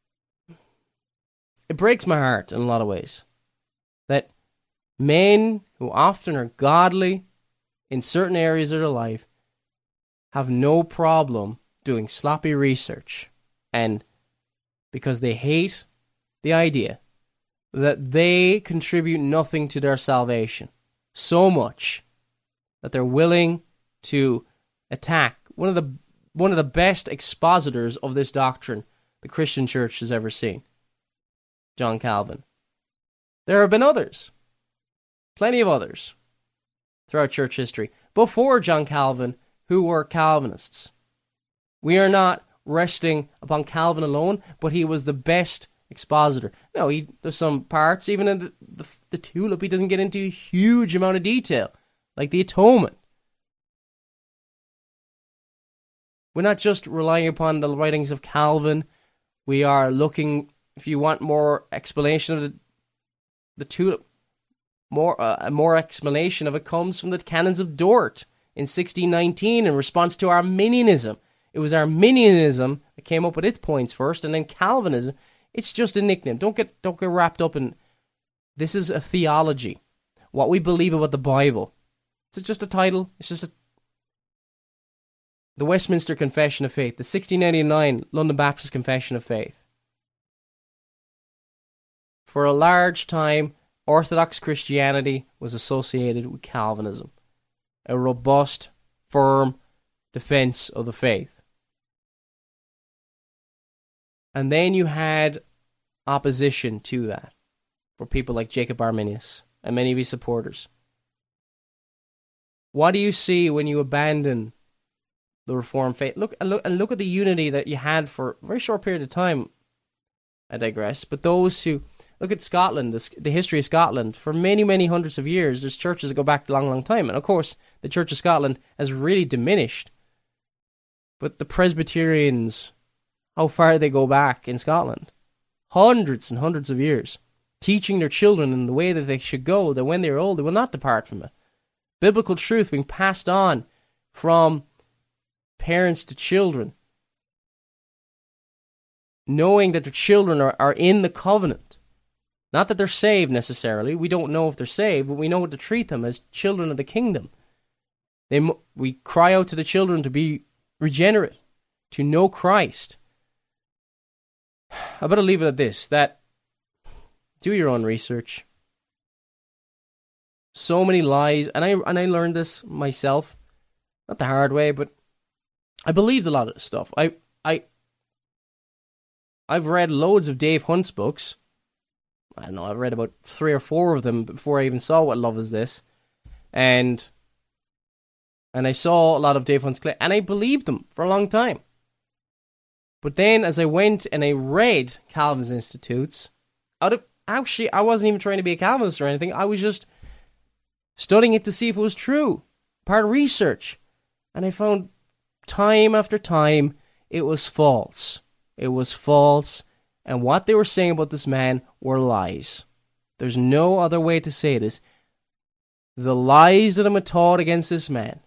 breaks my heart in a lot of ways that men who often are godly in certain areas of their life have no problem doing sloppy research, and because they hate the idea that they contribute nothing to their salvation so much that they're willing to attack one of the best expositors of this doctrine the Christian church has ever seen, John Calvin. There have been others, plenty of others, throughout church history, before John Calvin, who were Calvinists. We are not resting upon Calvin alone, but he was the best expositor. No, there's some parts, even in the tulip, he doesn't get into a huge amount of detail, like the atonement. We're not just relying upon the writings of Calvin. We are looking, if you want more explanation of the tulip, more explanation of it comes from the Canons of Dort in 1619 in response to Arminianism. It was Arminianism that came up with its points first, and then Calvinism. It's just a nickname. Don't get wrapped up in. This is a theology. What we believe about the Bible. It's just a title. It's just the Westminster Confession of Faith, the 1699 London Baptist Confession of Faith. For a large time, Orthodox Christianity was associated with Calvinism, a robust, firm defense of the faith. And then you had opposition to that for people like Jacob Arminius and many of his supporters. What do you see when you abandon the Reformed faith? Look at the unity that you had for a very short period of time. I digress. But those who look at Scotland, the history of Scotland, for many, many hundreds of years, there's churches that go back a long, long time. And of course, the Church of Scotland has really diminished. But the Presbyterians, how far they go back in Scotland? Hundreds and hundreds of years. Teaching their children in the way that they should go, that when they're old, they will not depart from it. Biblical truth being passed on from parents to children, knowing that their children are in the covenant. Not that they're saved necessarily. We don't know if they're saved, but we know how to treat them as children of the kingdom. We cry out to the children to be regenerate, to know Christ. I better leave it at this, that do your own research. So many lies, and I learned this myself, not the hard way, but I believed a lot of this stuff. I've read loads of Dave Hunt's books. I don't know, I've read about 3 or 4 of them before I even saw What Love Is This. And I saw a lot of Dave Hunt's claims, and I believed them for a long time. But then as I went and I read Calvin's Institutes, actually, I wasn't even trying to be a Calvinist or anything. I was just studying it to see if it was true. Part of research. And I found time after time it was false. It was false. And what they were saying about this man were lies. There's no other way to say this. The lies that have been taught against this man.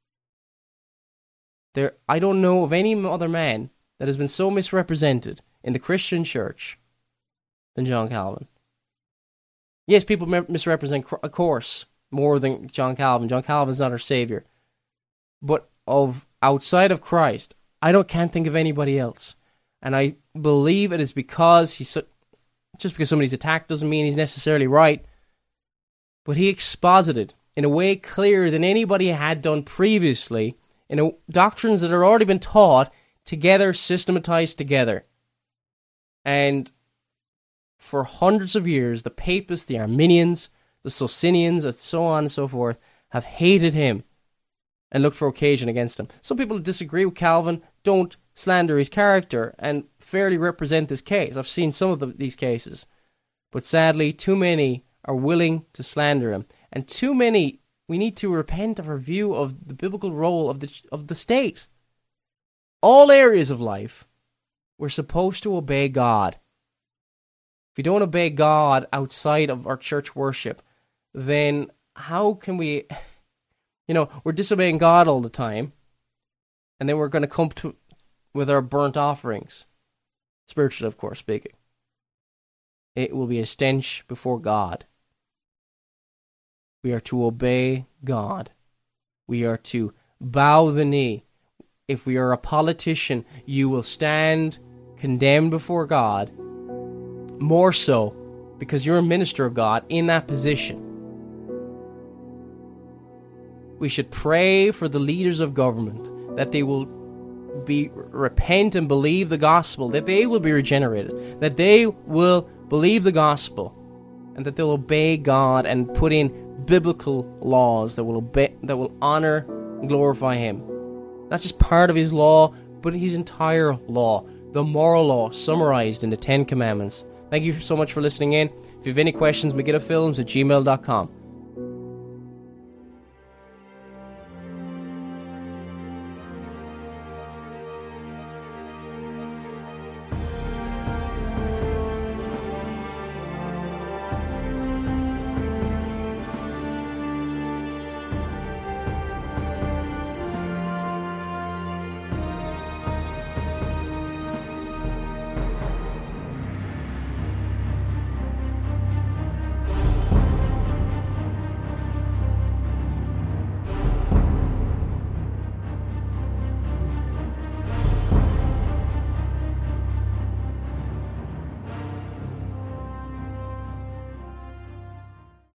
I don't know of any other man that has been so misrepresented in the Christian church than John Calvin. Yes, people misrepresent, of course, more than John Calvin. John Calvin's not our savior. But outside of Christ, can't think of anybody else. And I believe it is because just because somebody's attacked doesn't mean he's necessarily right. But he exposited in a way clearer than anybody had done previously, doctrines that had already been taught together, systematized together. And for hundreds of years, the Papists, the Arminians, the Socinians, and so on and so forth, have hated him and looked for occasion against him. Some people who disagree with Calvin don't slander his character and fairly represent this case. I've seen some of these cases. But sadly, too many are willing to slander him. And too many, we need to repent of our view of the biblical role of the state. All areas of life, we're supposed to obey God. If we don't obey God outside of our church worship, then how can we, we're disobeying God all the time, and then we're going to come with our burnt offerings, spiritually, of course, speaking. It will be a stench before God. We are to obey God. We are to bow the knee. If we are a politician, you will stand condemned before God, more so because you're a minister of God in that position. We should pray for the leaders of government that they will repent and believe the gospel, that they will be regenerated, that they will believe the gospel, and that they'll obey God and put in biblical laws that will honor and glorify Him. Not just part of His law, but His entire law, the moral law summarized in the 10 Commandments. Thank you so much for listening in. If you have any questions, McGittofilms@gmail.com.